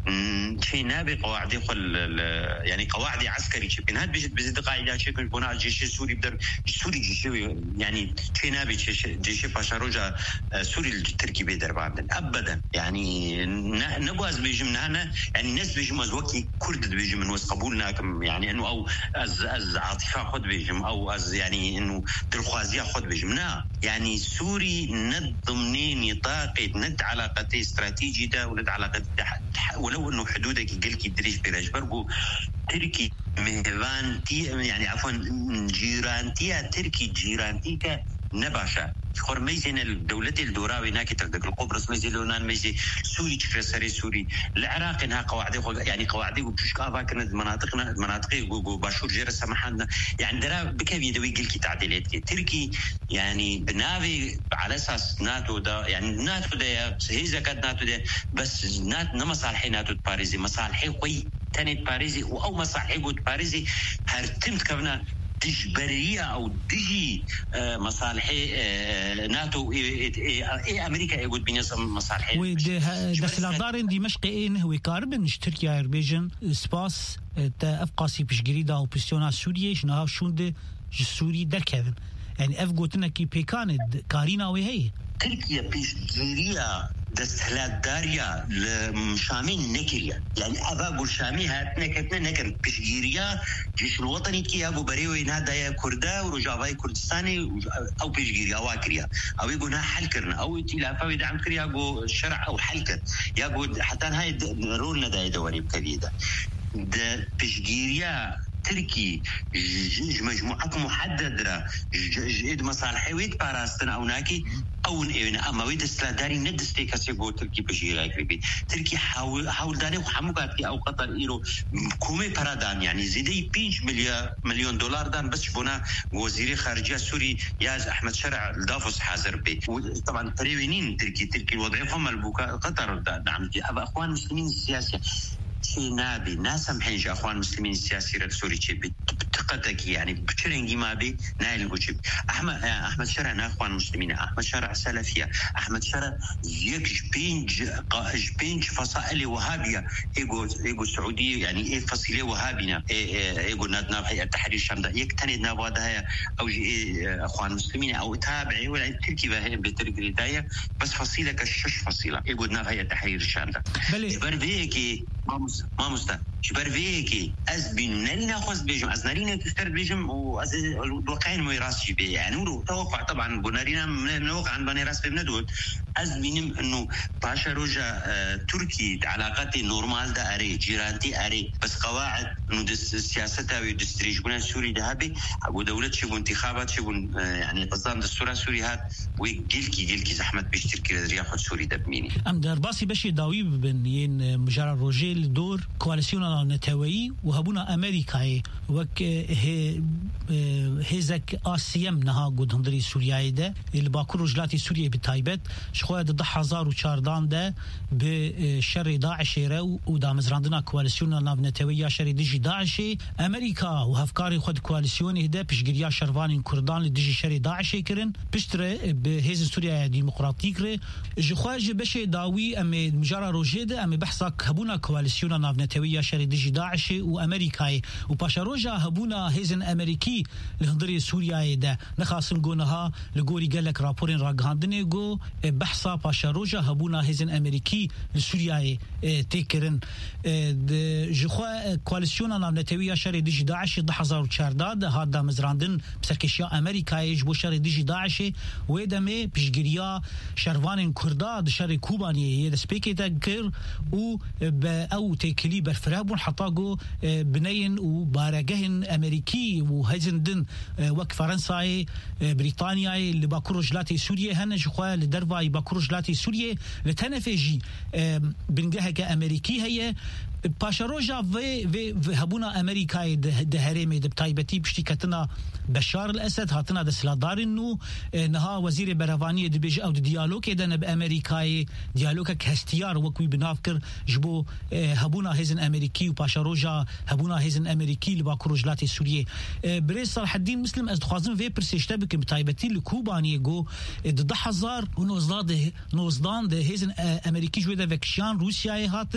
شيء نابي قواعد خل يعني قواعد عسكري شبين هاد بيجي بزيد قاعدة شيء بناء الجيش السوري بدر سوري جيش يعني شيء نابي جيش باشاروجا سوري التركي بدر بعدين أبدا يعني نبغى بيجي من هنا يعني الناس بيجي مزوكي كرد بيجي من وسط قبولنا كم يعني إنه أو از از عاطفة خد بيجي أو از يعني إنه دلخوازية خد بيجي منا يعني سوري ند ضمنين نطاق ند علاقتي استراتيجي ده وند علاقة ولو إنه حدودك يقلك يدريش بلاش برضو تركي مهوانتي يعني عفوا جيرانتي تركي جيرانتي ك نباشا خور ميزين الدولة الدوراوي ناكي تردك القبرص ميزي لونان ميزي سوري تشكر سري سوري العراق إنها قواعدي يعني قواعدي وبشكافا كانت مناطقنا مناطقي باشور جير السمحنا يعني درا بكيف يدوي قلكي تعديلات كي تركي يعني بنافي على أساس ناتو دا يعني ناتو دا هي زكاة ناتو دا بس نات نمصالحي ناتو باريزي مصالحي قوي تانيت باريزي أو مصالحي قوت باريزي هرتمت كفنا تجبرية أو تجي مصالحي ناتو إيه أمريكا يقول بينس مصالحي وده دسلادارين دمشق إيه نهوي كاربن اشتركي أربيجن سباس تأفقاسي بشجريدا وبستيونا سوريا شنها شونده سوري دركذن يعني أفقوتنا كي بيكاند كارينا وهي تركيا بشجرية دستهلات داريا لمشامين نكريا يعني أبا شامي هات نكتنا نكر بشجيريا جيش الوطني كي أبو بريوي نادايا كردا ورجاوي كردستاني أو بشجيريا واكريا أو يقولنا حل كرنا أو تلافا يدعم كريا أو الشرع أو حل كر يقول حتى هاي رولنا داي دواني بكريدا ده بشجيريا تركي مجموعة محددة جد مصالحي ويد باراستنا أو ناكي أو نأينا أما ويد استلاداري ندستي كسي قول تركي بجيراي كريبي تركي حاول حاول داري وحموقاتي أو قطر إيرو كومي بارادان يعني زيدي بينش مليون دولار دان بس شبونا وزيري خارجية سوري ياز أحمد شرع الدافوس حاضر بي طبعا تريوينين تركي تركي الوضعيهم البوكا قطر دعم أبا أخوان مسلمين السياسية شيء نابي ناس محنج أخوان مسلمين السياسي رب سوري شيء بتقتك يعني بتشرنجي ما بي نايل وجب أحمد أحمد شرع أخوان مسلمين أحمد شرع سلفية أحمد شرع يك جبينج جبينج فصائل وهابية إيجو إيجو سعودية يعني إيه فصيلة وهابينا إيه إيجو نادنا هي التحرير الشام ده يك تاني نابوده هي أو إيه أخوان مسلمين أو تابعي ولا تركي بهاي بتركي داية بس فصيلة كشش فصيلة إيجو ناب هي التحرير الشام ده بربيكي ما مستا شبر فيكي از بيننا خص بيجم از نارينا تستر بيجم واز الواقعين ما يراسش بي يعني ولو توقع طبعا بنارينا من واقع عن بني راس بندول از بينم انه باشا روجا آه تركي علاقاتي نورمال ده اري جيرانتي اري بس قواعد انه السياسه ويدستريج بنا سوري ذهبي ابو دوله شي انتخابات شي آه يعني نظام دستور سوري هات ويجلكي جلكي زحمه بيشتركي رياخد سوري دبميني ام درباسي بشي داوي بن ين مجرى روجيل دور كواليسيون نتوي وهبونا أمريكا وك هزك آسيم نها قد هندري سوريا ده اللي باكر رجلاتي سوريا بتايبت شخوات ضد حزار وشاردان ده بشر داعش رو ودامزراندنا كواليسيون ناف نتوي شر دجي داعش أمريكا وهفكاري خد كواليسيون ده بشجريا شرفان كردان لدجي شر داعش كرن بشتر بهز سوريا ديمقراطيك ره جخواج بشي داوي أم مجرى روجيده أم بحثك هبونا كواليسيون ناف نتوي شر دجي داعش وأمريكا وباشاروجا هبونا هزن أمريكي لهندري سوريا ده نخاسن قونها لقوري قالك رابورين راقهاندني قو بحثا باشاروجا هبونا هزن أمريكي لسوريا تيكرن جخوا كواليسيون ناف نتوي شر دجي داعش ضحزار وشارداد هادا مزراندن بسركشيا أمريكا يجبو شر دجي داعش ويدمي بشجريا شروان كرداد شر كوباني يدسبيكي تذكر و أو تكلي برفرابون حطاقو بنين وبارجهن أمريكي وهزندن وك فرنسا بريطانيا اللي باكرو جلاتي سوريا هن جخوا لدرفا باكرو جلاتي سوريا لتنفجي بنجها كأمريكي هي باشاروجا في في هبونا أمريكا دهريمي دبتايبتي بشتكتنا بشار الأسد هاتنا دسلادار إنه نها وزير برافانية دبيج أو ديالوج إذا بأمريكا ديالوج كهستيار وكوي بنافكر جبو هبونا هزن أمريكي وباشاروجا هبونا هزن أمريكي لباكروجلات السورية بريس صلاح الدين مسلم أزدخازن في برسيشتبك بتايبتي لكوباني جو ضد حزار ونوزدان نوزدان ده هزن أمريكي جوده فكشان روسيا هاتن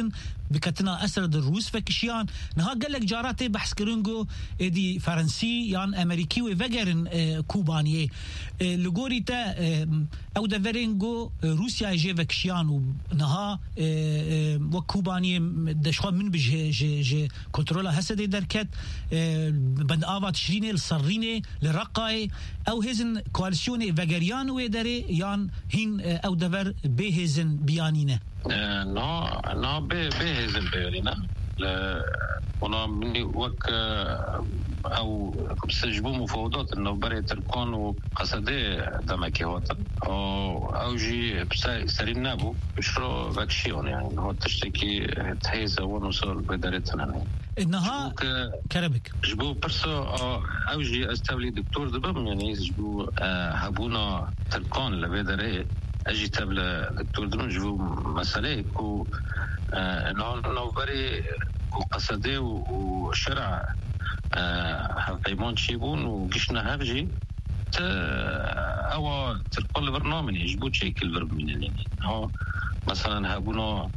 بكتنا أسر الروس فكشيان نها قال لك جاراتي بحث كرنجو دي فرنسي يان أمريكي وفجرن كوبانية لجوري تا أو دفرنجو روسيا جي فكشيان ونها وكوبانية دشوا من بج ج ج كنترولا هسدي دركت بند آفات شرينة الصرينة لرقاي أو هزن كواليسيوني فجريان ويدري يان هين أو دفر بهزن بيانينه نا نا به بهزن بيانينه ونا مني وك او سجبوا مفاوضات انه بري تركون وقصدي دمكي هوتن او او جي سرين نابو بشرو فاكشيون يعني هو تشتكي تهيزه ونوصل بدارتنا انها كربك جبو برسو او جي استولي دكتور دبم يعني جبو هبونا تركون لبداري اجي تبل دكتور دبم جبو مساله كو انه بري وقصدي وشرع هايمون شيبون وقشنا هافجي او تلقوا البرنامج يجبوا شيء البرنامج يعني هو مثلا هابونو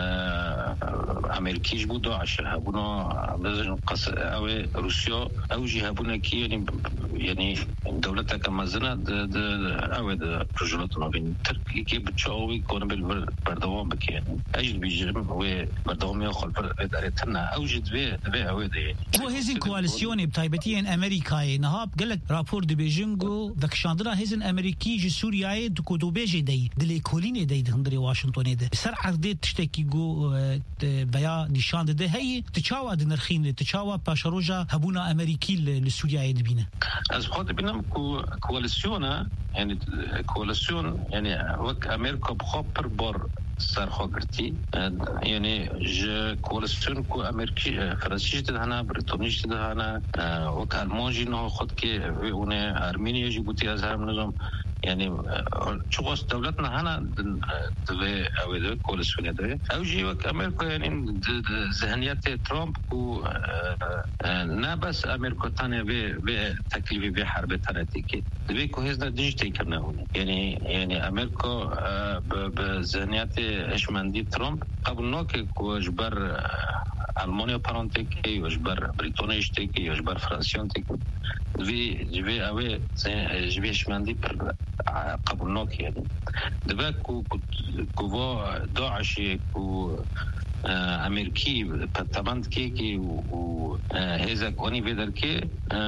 امريكي يجبوا داعش هابونو مثلا قص او روسيا او جي هابونا كي يعني يعني دولتها كما زنا او رجلاتنا بين تركي كي بتشاوي يكون بالبردوام بك يعني اجل بيجرم هو بردوام ياخذ ادارتنا اوجد به به او يعني هو هزين كواليسيوني بتايبتين امريكاي نهاب قال لك رابور دي بيجينغو دكشاندرا هزين امريكي جي سوريا دكودو بيجي دي دلي كوليني دي هندري واشنطن ده سر عقد تشتكي جو بيا نشان ده هي تشاوا دنرخين تشاوا باشروجا هبونا امريكي لسوريا دبينا از خاطر بينام كواليسيون يعني كواليسيون يعني وك امريكا بخبر بار سرخوگرتی یعنی ج کوالسیون کو امریکی فرانسیش دهنا بریتانیش دهنا و آلمانی نه خود که اونه ارمنیا جیبوتی از هم نظام يعني شخص دولتنا هنا دو أو كولسوني ده أو جيوك أمريكا يعني ذهنيات ترامب و نابس أمريكا تانية ب بتكليف بحرب تناتيكي دبي كوهزنا ديجيتي كنا هنا يعني يعني أمريكا بذهنيات إشماندي ترامب قبل نوك وجبر ألمانيا بارنتيكي وجبر بريطانيا اشتكي وجبر فرنسا تيكي دبي دبي أوي جبي إشماندي قبل نوك يعني دبا كو كو داعش كو امریکی پتمند کی کی و هزا کنی بدر کی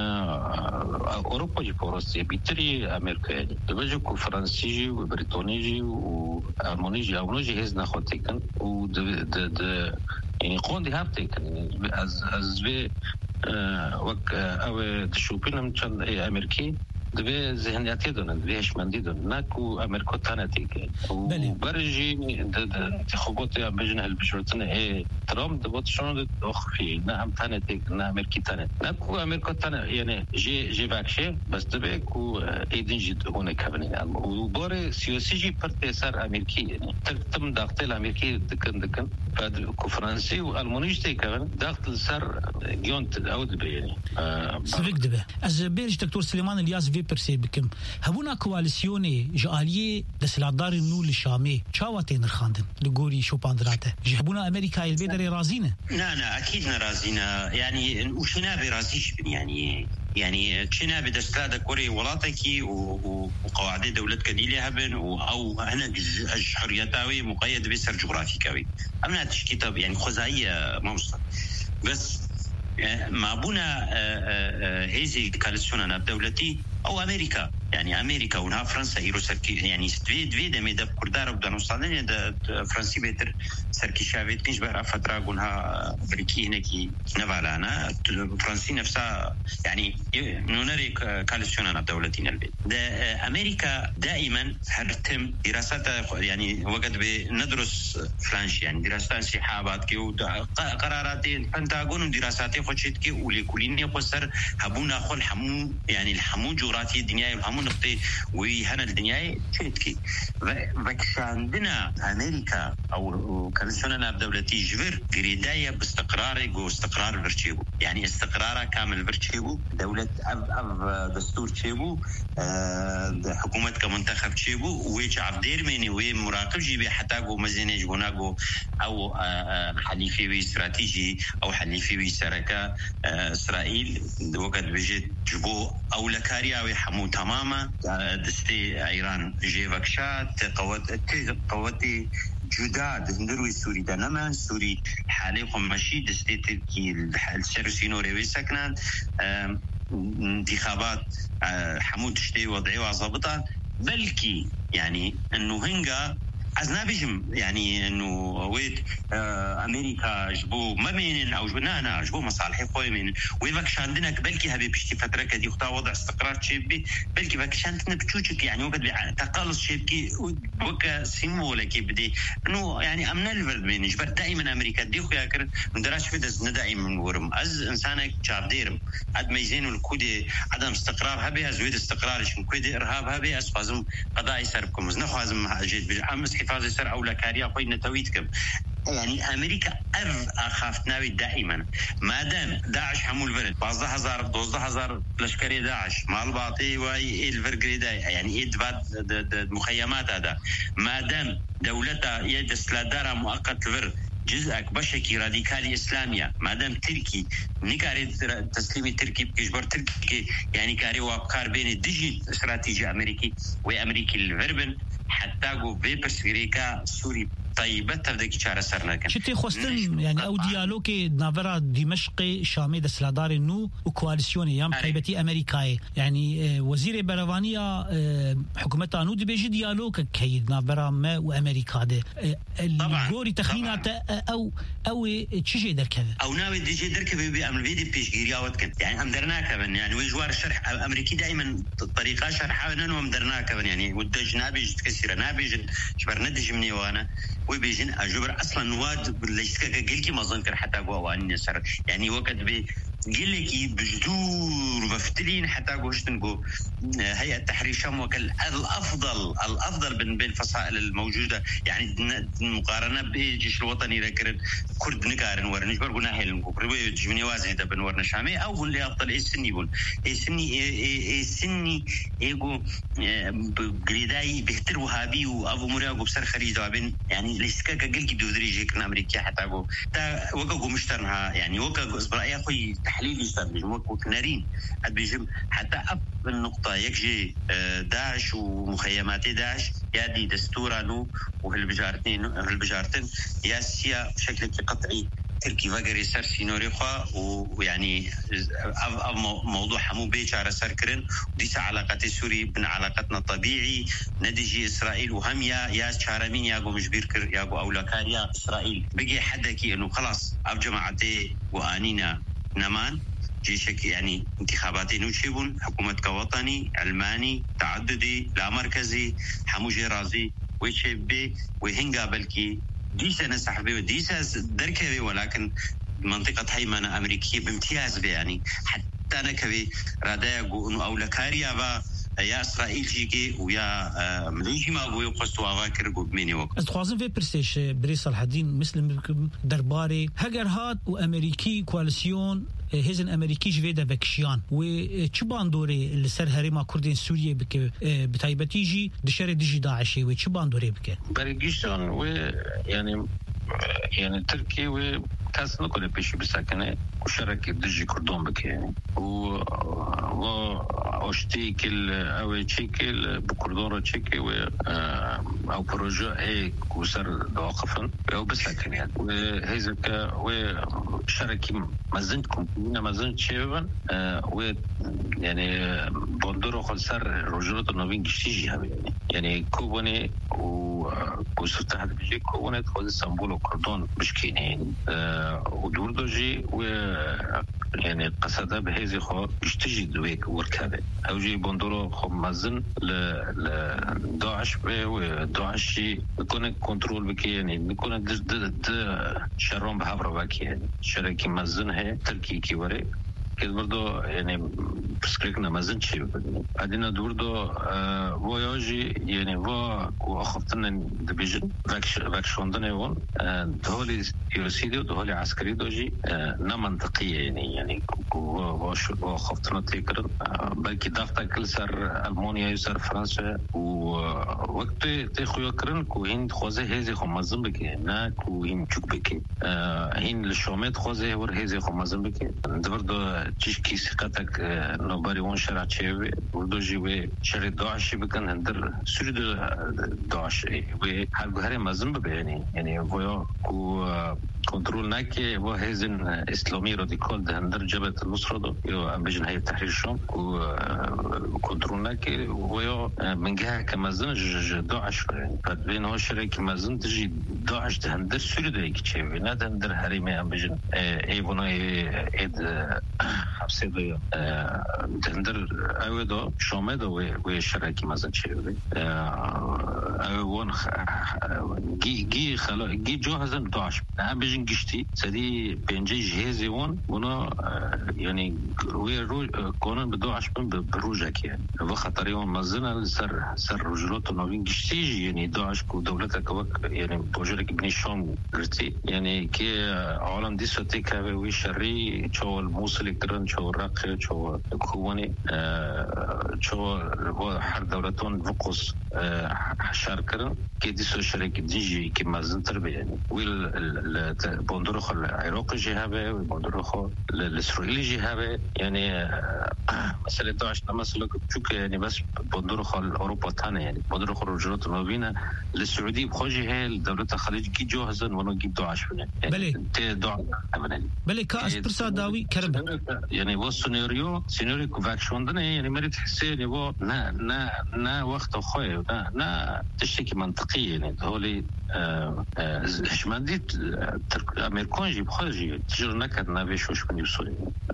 اروپا جی پروسه بیتری امریکا دبا کو فرانسیجی و بریتانیجی و آلمانیجی اونجی هز نخوتی کن و د د يعني قوندي هابتي كان از از به وك او تشوفينهم كان امريكي دبي ذهنياتي دون دبيش مندي دون ناكو امريكا تانتيك وبرجي انتخابات بجنه البشرتنا ايه ترامب دبوت شلون اخفي نعم تانتيك نا امريكا تانت ناكو امريكا تان يعني جي جي باكشي بس دبي كو ايدن جد هنا كابني وبار سياسي جي بارتيسار امريكي يعني تم ضغط الامريكي دكن دكن كو فرنسي والماني جتي كمان ضغط سر جونت اود بي يعني سفيك دبي از بيرج دكتور سليمان الياس في برسي بكم هبونا كواليسيوني جاليه دسلادار النول الشامي شاوتين الخاندن لغوري شو باندراته جهبونا امريكا البيدري رازينه لا لا اكيد رازينه يعني وشنا برازيش يعني يعني كنا بدستاد كوري ولاتكي وقواعد دولة كديلة هبن أو هنا حريتاوي مقيد بسر جغرافيكاوي أمنا تشكيتها يعني خزائية موصل بس ما بونا هذه كالسيون أنا بدولتي أو أمريكا يعني أمريكا ونها فرنسا إيرو سركي يعني ستفيد فيد ميدا كردار بدنا نوصلنا ده فرنسي بيتر سركي شافيت كنش بقى فترة ونها أمريكي هناكي نفعلنا فرنسي نفسها يعني نونري كالسيون أنا بدولتنا البيت ده أمريكا دائما هرتم دراسات يعني وقت بندرس فرنش يعني دراسات انسحابات كي قرارات دراسات بنتاغون ودراسات خوشتكي ولكليني قصر هبونا خل حمو يعني الحمو جغرافيا الدنيا والحمو نقطي وهنا الدنيا شتكي عندنا امريكا او كنسنا بدولتي جبر غريدايه باستقرار جو استقرار برشيبو يعني استقرار كامل برشيبو دوله أب أب دستور تشيبو أه حكومه كمنتخب تشيبو ويش عبدير مني وي مراقب جيبي حتى جو مزينج جوناغو او أه حليفي استراتيجي او حليفي سركه أه اسرائيل وقت بيجي جبو او لكاريا ويحمو تماما دستي ايران جيفكشات قوات قواتي جداد هندروي سوري دنما سوري حاليهم ماشي دستي تركي السيرسينو ريوي سكنان انتخابات حمود شتي وضعي وظبطها بلكي يعني انه هنجا أزنابيجم يعني إنه ويد آه أمريكا جبو ما بين أو جبنا أنا جبو مصالحي قوي من ويفكش عندنا بلكي هبي بشتي فترة كدي خطا وضع استقرار شيبي بلكي فكش عندنا بتشوشك يعني وقت تقلص شيبكي وك سيمبولك بدي إنه يعني أمن الفرد بين جبر دائما أمريكا دي خويا كر من دراش في دز دائما من ورم أز إنسانك شاب ديرم عد ميزين والكودي عدم استقرار هبي أزويد استقرارش من كودي إرهاب هبي أسفازم قضاء يسربكم زنخوازم جيد بالعمس حفاظ سر أو لكاريا قوي نتويتكم يعني أمريكا أف أخافتنا دائما ما دام داعش حمول فرد بعض هزار دوز هزار لشكري داعش مال باطي واي الفرقريدا يعني إدبات مخيمات هذا ما دام دولتها يد سلادارة مؤقت فرد جزءك بشكي راديكالي إسلامية ما دام تركي نكاري تسليمي تركي بكجبر تركي يعني كاري وابكار بين الديجي استراتيجي أمريكي وأمريكي الفربن حتى جو فيبرس غريكا سوري طيبة تبدأ كشارة سرنا كم شتى خوستن يعني أو ديالوج نافرا دمشق شامي دسلادار النو وكواليسيون يام طيبتي أمريكاي يعني وزير بريطانيا حكومة أنو دبيجي ديالوج كي نافرا ما وأمريكا ده الجوري تخينات أو أو تشجع دركبة أو ناوي تشجع دركبة بأمر فيدي بيش جيريا وتكن يعني أمدرنا كمان يعني وجوار الشرح أمريكي دائما طريقة شرحها إنه أمدرنا كمان يعني ودج نابيج تكسر نابيج شبر ندج مني وأنا وبيجن أجبر أصلاً واد ليش كجيلكي ما ظنكر حتى جوا واني سر يعني وقت بي جيلكي بجدور بفتلين حتى جوش تنجو هيئة التحرير الشام وكل الأفضل الأفضل بين بين فصائل الموجودة يعني مقارنة بالجيش الوطني ذكر كرد نكارن ورنجبر قلنا هيل نقول جمني وازن ده بين ورنا شامي أو اللي أفضل إيه سني يقول إيه سني إيه سني يقول بجريداي بيختر وهابي وأبو مراقب بسر خريج وابن يعني ليش كجيلكي دودريجي كنا أمريكا حتى جو تا وقعوا مشترنها يعني وقعوا إسرائيل أخوي تحليل يستخدم وكنارين أدبيجم حتى أب النقطة يكجي داعش ومخيمات داعش يادي دستورانو وهالبجارتين هالبجارتين ياسيا بشكل قطعي تركي فقري سر سينوريخا ويعني موضوع حمو بيشار سر كرن وديس علاقات سوري بن علاقتنا الطبيعي ندجي إسرائيل وهم يا يا شارمين ياقو مجبير كر ياقو أولكاريا إسرائيل بقي حدكي إنه خلاص أب جماعتي وآنينا نمان جيشك يعني انتخاباتي نوشيبون حكومة كوطني علماني تعددي لا مركزي حمو جيرازي ويشبي وهنجا بلكي ديسا نسحبي وديسا دركبي ولكن منطقة هيمنة أمريكية بامتياز بي يعني حتى أنا كبي رادايقو إنه أولكاريا با يا إسرائيل جيكي ويا مليجي ما أبوي وقصوا أواكر قبميني وقت أتخوازن في برسيش بريس الحدين مثل درباري هجر هات وأمريكي كواليسيون هزن أمريكي جويدا بكشيان وشبان دوري السر هريما كردين سوريا بك بتايبتيجي دشارة ديجي داعشي وشبان دوري بك بريجيشتون و يعني يعني تركي و تاس نقول بيشي بساكنة وشارك ديجي كردون بك يعني و واشتيكل أو تشيكل بكردون تشيكي و أو بروجة هيك وصار واقفا أو بساكن يعني وهذا وشاركي مازنتكم إنما مازنت شيئا و يعني بندرو خلصار رجولة النوين جشتيجي يعني يعني كوبوني و وصرت هذا بيجي كوبوني تخذ اسطنبول وكردون مشكين يعني ودور دوجي و يعني قصده بهذه خو يشتجد ويك وركابه او جي بندرو خو مزن ل داعش وداعش يكون كنترول بكي يعني يكون شرهم بحبره بكي يعني شركي مزن هي تركي كي وري كده برضو يعني بسكريكنا مازن شيء عندنا دوردو فواياجي يعني فوا وأخذتنا دبيجن فاكش فاكشوندنا يوم دهولي يوسيدي ودهولي عسكري دوجي نا منطقية يعني يعني واش وأخذتنا تيكر بلكي دافتا كل سر ألمانيا يسر فرنسا ووقت تيخو يكرن كوهين خوزه هذي خو مازن بكي نا كوهين شوك بكي هين الشومات خوزه ور هذي خو مازن بكي دوردو تيش كيس قتك نوباري وان شرع تشيوي وردو جيوي شرع داعش بكن هندر سوري داعش وحال هري مازن بيعني يعني فويا كو كنترول ناكي وهزن اسلامي راديكال ده هندر جبهة النصرة دو يو امبيجن هاي التحرير الشام وكنترول ناكي ويا من جهة كمازن داعش فبين هو شرع كمازن تجي داعش ده هندر سوري ده يكتشيوي ناد هندر هري ما امبيجن اي بنا ايد حبسه دو هندر اوه دو شامه دو و شرع كمازن تشيوي اوه وان جي جي خلا جي جاهزن داعش امبيجن گشتی سدی پنجه جهازی وان ونا يعني وی رو کانون به داعش بن بروجه که و خطری وان مزنه سر سر رجلات نوین گشتی يعني داعش کو دولت کوک يعني بوجره که بنی شام گرتی يعني که عالم دی سوتی که وی شری چو الموصل کرن چو رق چو کوانی چو و هر دولتون فقص حشر کرن که دی سو شرکت دیجی که مزن تر بیانی ویل بندرخ العراق جهابه وبندرخ الإسرائيلي جهابه يعني مسألة داعش مثلا شوك يعني بس بندرخ الأوروبا تاني يعني بندرخ الرجلات النوبينة للسعودية بخوجي هي الدولة الخليج كي جاهزا ونجيب داعش يعني بلي داعش بلي كاس برسا داوي كرب يعني هو سيناريو سيناريو كوفاكشوندنا يعني مريت حسين هو نا نا نا وقت خوي نا نا تشتكي منطقية يعني هولي شمنديت امریکان جیب خارجی تجربه نکرد نویشوش کنی وصولی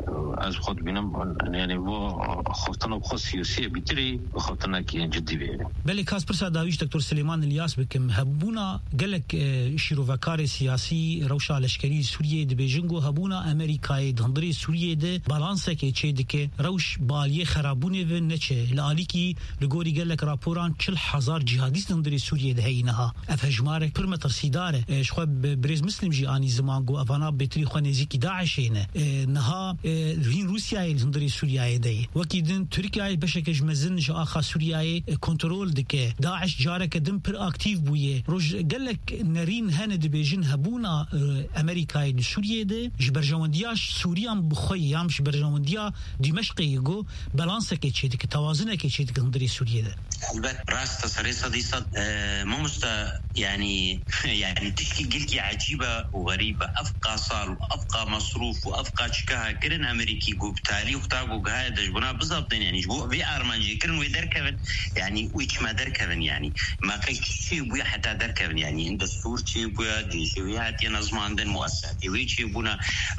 از خود بینم يعني هو خفتنا بخص سياسية بتري وخفتنا كي جدي بيه بلي كاس برسا داويش دكتور سليمان الياس بكم هبونا قالك شيروفاكاري سياسي روشا لشكري سوريا دي بيجنغو هبونا امريكاي دندري سوريا دي بالانسا كي تشيدك روش باليه خرابونه و نچه لاليكي لغوري قالك رابوران چل هزار جهاديست دندري سوريا دي هينها افهجمارك برمتر سيداره شخو بريز مسلم جي اني زمان جو افانا بتري خنزيكي داعشينه نها هين روسيا دندري سوريا دي وكيدن تركيا بشكل جمزن جا اخا سوريا كنترول دك داعش جارك دم بر اكتيف بويه روج قالك نرين هند بيجن هبونا امريكا دي سوريا دي جبرجوندياش سوريا بخوي يامش برجونديا دمشق يجو بالانسه كيتشيدك توازنه كيتشيدك دندري سوريا دي البت راست سريصه دي صد مو مست يعني يعني تشكي قلتي عجيبه وغريبه افقى صار وافقى مصروف وافقى شكاها كرن امريكي جو بتالي وختاقو هذا جبنا بالضبط يعني جبو في ارمانجي كرن ويدركبن يعني ويش ما دركبن يعني ما كاي شيء بو حتى دركبن يعني عند الصور شيء بو دي شيء هاتي نظمان دن مؤسسات ويش بونا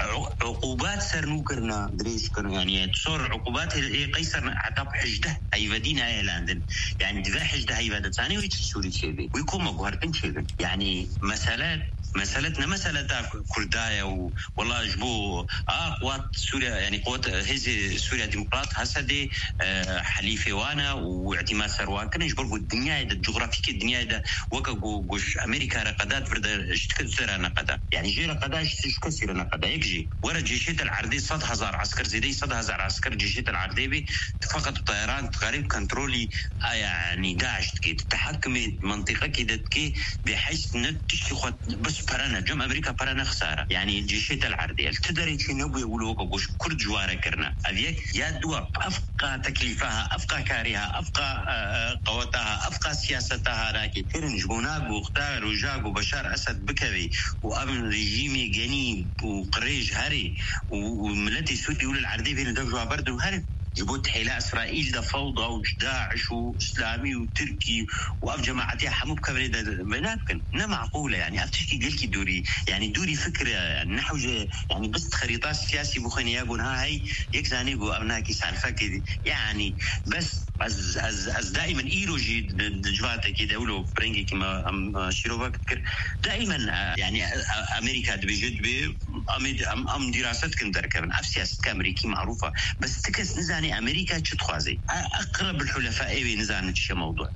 عقوبات سرنو كرنا دريس كرنا يعني تصور عقوبات قيصر حتى بحجده اي بدينا اعلان يعني دفاع حجده هي بدت ثاني ويش سوري شيء ويكون مقهرتين شيء يعني مسالات مسألتنا مسألة كردايا والله جبو آه قوات سوريا يعني قوات هذه سوريا ديمقراط هسدي آه حليفة وانا واعتماد سروان كنا يجبروا الدنيا ده الجغرافية الدنيا ده وكجو جوش أمريكا رقدات فرد اشتكسر نقدا يعني جي رقدا اشتكسر نقدا يجي ورا جيشات العردي صد هزار عسكر زيدي صد هزار عسكر جيشات العردي فقط طيران غريب كنترولي آه يعني داعش كي تتحكم منطقة كده كي بحيث نتشخ بس برانا جم أمريكا برانا خسارة يعني جيشات العردية تدري شنو يقولوا وقوش كرد جوارة كرنا هذه يا دوا أفقى تكليفها أفقى كارها أفقى قوتها أفقى سياستها راكي كرن جبوناق واختار وجاق وبشار أسد بكري وأمن رجيمي جنيب وقريج هاري وملتي سوري يقول العردية بين دفجوا برد وهاري جبوت حيلا إسرائيل ده فوضى وداعش وإسلامي وتركي وأف جماعتها حموب كبري ده ممكن نا معقولة يعني أفتشكي قلكي دوري يعني دوري فكرة يعني نحو يعني بس خريطات سياسي بخيني يقول ها هاي يكزاني قو أبناكي سالفة كده يعني بس از از از دائما ايروجي دجواته كده ولو برينجي كما ام شيروفا كر دائما يعني امريكا بجد ب ام ام دراسات كندر كمان سياسه كامريكي معروفه بس تكس نزاني امريكا تشتخوازي اقرب الحلفاء بي نزاني تش موضوع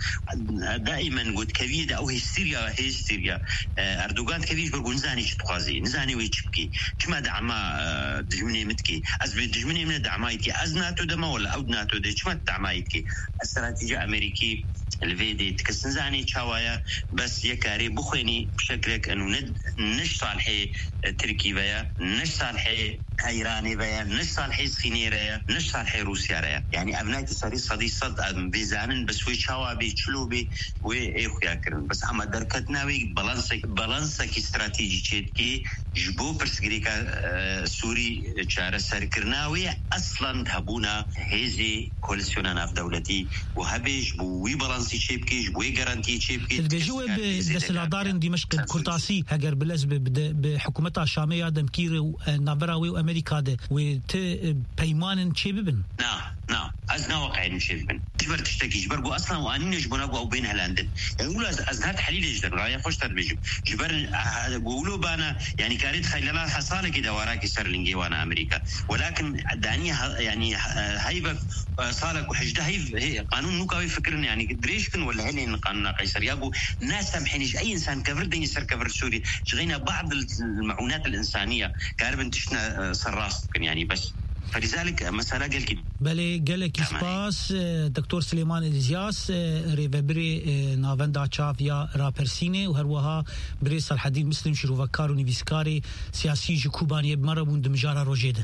دائما قلت كبيده او هيستيريا هيستيريا اردوغان كبير بقول نزاني تشتخوازي نزاني ويتشبكي كما دعما دجمني متكي از دجمني من دعمايتي ازناتو دما ولا اودناتو دي كما دعمايتي استراتيجية أمريكي الفيدي تكسنزاني تشاوايا بس يكاري بخويني بشكلك أنه ند نش صالحي تركي بيا نش صالحي إيراني بيا نش صالحي صيني ريا نش صالحي روسيا ريا يعني أبناء تساري صدي صد بيزانن بس وي تشاوا بي تشلو بي وإيه خياكرن بس أما دركتنا وي بالانسك بالانسك استراتيجي تشيتكي جبو برسكريكا سوري تشار سركرناوي أصلا هبونا هيزي كولسيونا ناف دولتي وهبيش بوي بالانسي تشيبكيش بوي جارانتي تشيبكي الجواب دس العدارن دمشق كرتاسي هجر بالنسبة بحكومتها الشامية دمكير ونافراوي وأمريكا ده وت بيمان تشيبن نعم نعم أزنا واقعين تشيبن تبر تشتكي جبر أصلا وأني نجبنا أو بين هلاندن يعني ولا أزنا تحليل يجدر رايا خوش تربيجو جبر بقولوا بانا يعني كاريت خيلنا حصانة كده وراكي سرلينجي وانا أمريكا ولكن داني يعني هيبك صالك وحجده هي قانون نوكاوي فكرنا يعني قدريشكن ولا هني قانون قيصر يابو ناس سامحينيش اي انسان كفر دني سر كفر سوري شغينا بعض المعونات الانسانيه كاربن تشنا سراس يعني بس فلذلك مسألة قال كده بله قالك اسباس دكتور سليمان الزياس ريفبري نافندا تشافيا رابرسيني وهروها بريس الحديد مسلم شروفكار ونيفيسكاري سياسي جكوباني بمربون دمجارة روجيده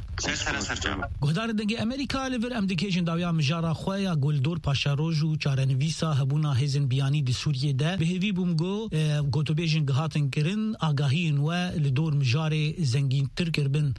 قهدار دنگي امريكا ليفر امديكيشن داويا مجارة خويا قولدور باشا روجو چارة نويسا هبونا هزن بياني دي سوريا ده بهيوي بومگو قوتو بيجن قهاتن كرن آگاهين و لدور مجارة زنگين تركر بن